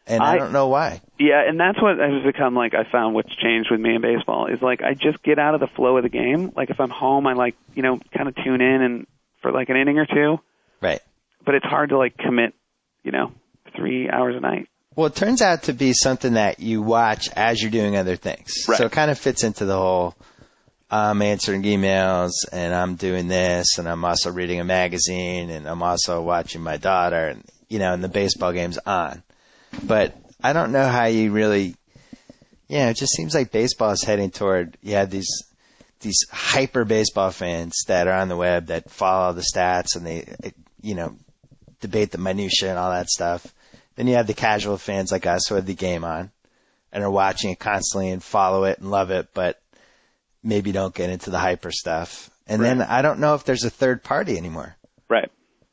And I, I don't know why. Yeah, and that's what has become, like, I found what's changed with me in baseball is, like, I just get out of the flow of the game. Like, if I'm home, I, like, you know, kind of tune in and for, like, an inning or two. Right. But it's hard to, like, commit, you know, three hours a night. Well, it turns out to be something that you watch as you're doing other things. Right. So it kind of fits into the whole, I'm answering emails, and I'm doing this, and I'm also reading a magazine, and I'm also watching my daughter, and, you know, and the baseball game's on. But I don't know how you really, you know, it just seems like baseball is heading toward, you have these these hyper baseball fans that are on the web that follow the stats and they, you know, debate the minutia and all that stuff. Then you have the casual fans like us who have the game on and are watching it constantly and follow it and love it, but maybe don't get into the hyper stuff. And right. then I don't know if there's a third party anymore. Right.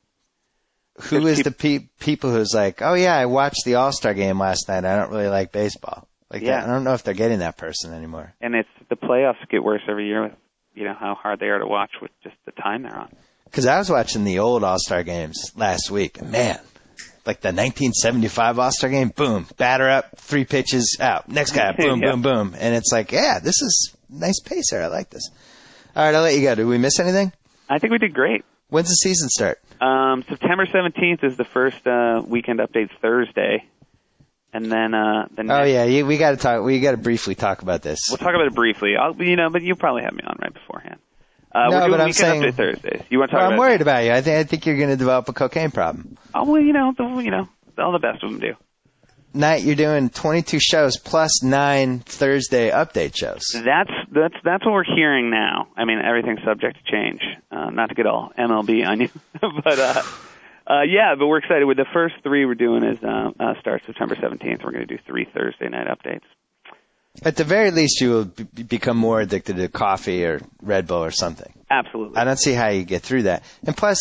Who There's is peop- the pe- people who's like, oh, yeah, I watched the All-Star game last night. I don't really like baseball. Like yeah. that. I don't know if they're getting that person anymore. And it's the playoffs get worse every year with, you know, how hard they are to watch with just the time they're on. Because I was watching the old All-Star games last week. And man, like the nineteen seventy-five All-Star game, boom, batter up, three pitches out. Next guy, boom, yeah. boom, boom. And it's like, yeah, this is nice pace here. I like this. All right, I'll let you go. Did we miss anything? I think we did great. When's the season start? Um, September seventeenth is the first uh, weekend update Thursday. And then uh, the next, oh yeah, you, we got to talk. We got to briefly talk about this. We'll talk about it briefly. I'll, you know, but you'll probably have me on right beforehand. Uh, no, we're doing but I'm weekend saying, update Thursdays. You want to talk well, about I'm worried it? about you. I think I think you're going to develop a cocaine problem. Oh well, you know, the, you know, all the best of them do. Night, you're doing twenty-two shows plus nine Thursday update shows. That's that's that's what we're hearing now. I mean, everything's subject to change. Uh, not to get all M L B on you, but uh, uh, yeah. But we're excited. With the first three we're doing is uh, uh, start September seventeenth. We're going to do three Thursday night updates. At the very least, you will b- become more addicted to coffee or Red Bull or something. Absolutely. I don't see how you get through that. And plus,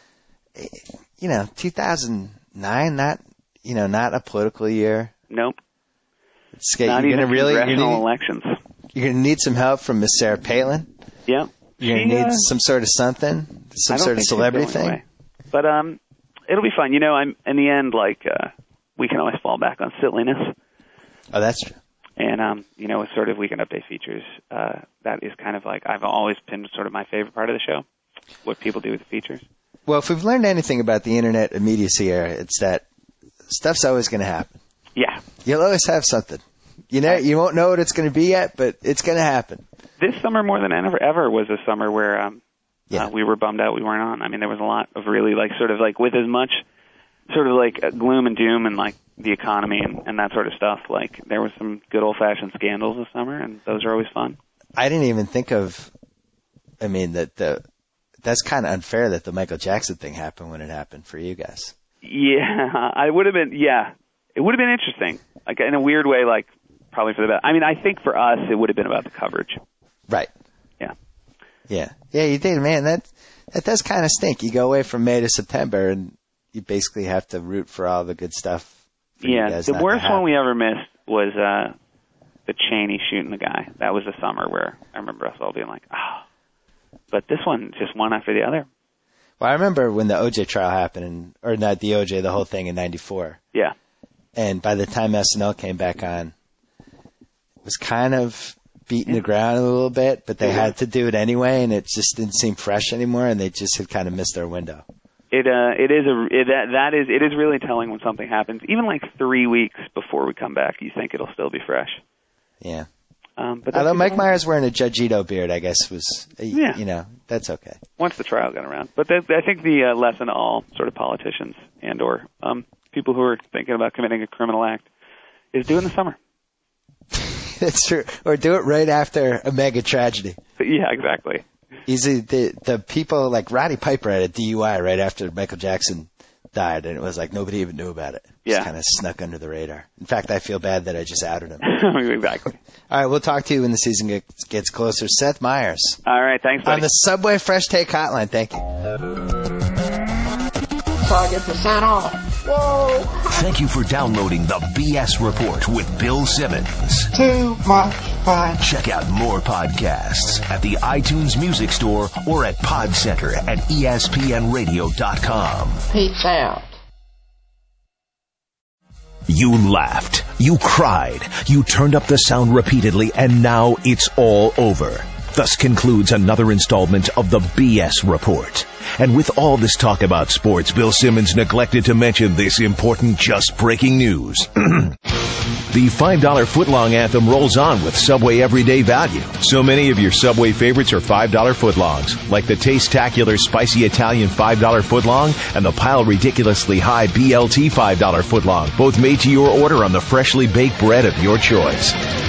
you know, two thousand nine, not you know, not a political year. Nope. It's, not you're even gonna really, congressional you're gonna, elections. You're going to need some help from Miss Sarah Palin. Yep. You're going to She, need uh, some sort of something, some I don't sort of think celebrity she's going thing. away. But um, it'll be fun. You know, I'm in the end, like uh, we can always fall back on silliness. Oh, that's true. And, um, you know, with sort of weekend update features, uh, that is kind of like, I've always been sort of my favorite part of the show, what people do with the features. Well, if we've learned anything about the internet immediacy era, it's that stuff's always going to happen. Yeah. You'll always have something. You know, you won't know what it's going to be yet, but it's going to happen. This summer more than ever, ever was a summer where um, yeah. uh, we were bummed out we weren't on. I mean, there was a lot of really, like, sort of like with as much sort of like gloom and doom and like the economy and, and that sort of stuff. Like there was some good old-fashioned scandals this summer, and those are always fun. I didn't even think of, I mean, that the that's kind of unfair that the Michael Jackson thing happened when it happened for you guys. Yeah, I would have been, yeah, it would have been interesting. Like in a weird way, like probably for the best. I mean, I think for us, it would have been about the coverage. Right. Yeah. Yeah. Yeah, you did, man. That, that does kind of stink. You go away from May to September and you basically have to root for all the good stuff. For Yeah, you guys the not worst to have. one we ever missed was uh, the Cheney shooting the guy. That was the summer where I remember us all being like, oh. But this one, just one after the other. Well, I remember when the O J trial happened, and, or not the O J, the whole thing in ninety-four. Yeah. And by the time S N L came back on, it was kind of beating yeah. the ground a little bit, but they yeah. had to do it anyway, and it just didn't seem fresh anymore, and they just had kind of missed their window. It uh it is a it, that that is it is really telling when something happens. Even like three weeks before we come back, you think it'll still be fresh. Yeah. Um, but although Mike Myers wearing a Judgito beard, I guess was yeah. you know that's okay. Once the trial got around, but that, I think the uh, lesson to all sort of politicians and or um, people who are thinking about committing a criminal act is do it in the summer. That's true, or do it right after a mega tragedy. Yeah, exactly. Easy. The the people like Roddy Piper had a D U I right after Michael Jackson died, and it was like nobody even knew about it. Yeah, just kind of snuck under the radar. In fact, I feel bad that I just outed him. Exactly. All right, we'll talk to you when the season gets, gets closer. Seth Meyers. All right, thanks, buddy. On the Subway Fresh Take Hotline. Thank you. Target percent off. Whoa! Thank you for downloading the B S Report with Bill Simmons. Too much fun. Check out more podcasts at the iTunes Music Store or at Pod Center at E S P N radio dot com. Peace out. You laughed. You cried. You turned up the sound repeatedly, and now it's all over. Thus concludes another installment of the B S Report. And with all this talk about sports, Bill Simmons neglected to mention this important just breaking news. The five dollar footlong anthem rolls on with Subway Everyday Value. So many of your Subway favorites are five dollar footlongs, like the Taste-tacular Spicy Italian five dollar footlong and the Pile Ridiculously High B L T five dollar footlong, both made to your order on the freshly baked bread of your choice.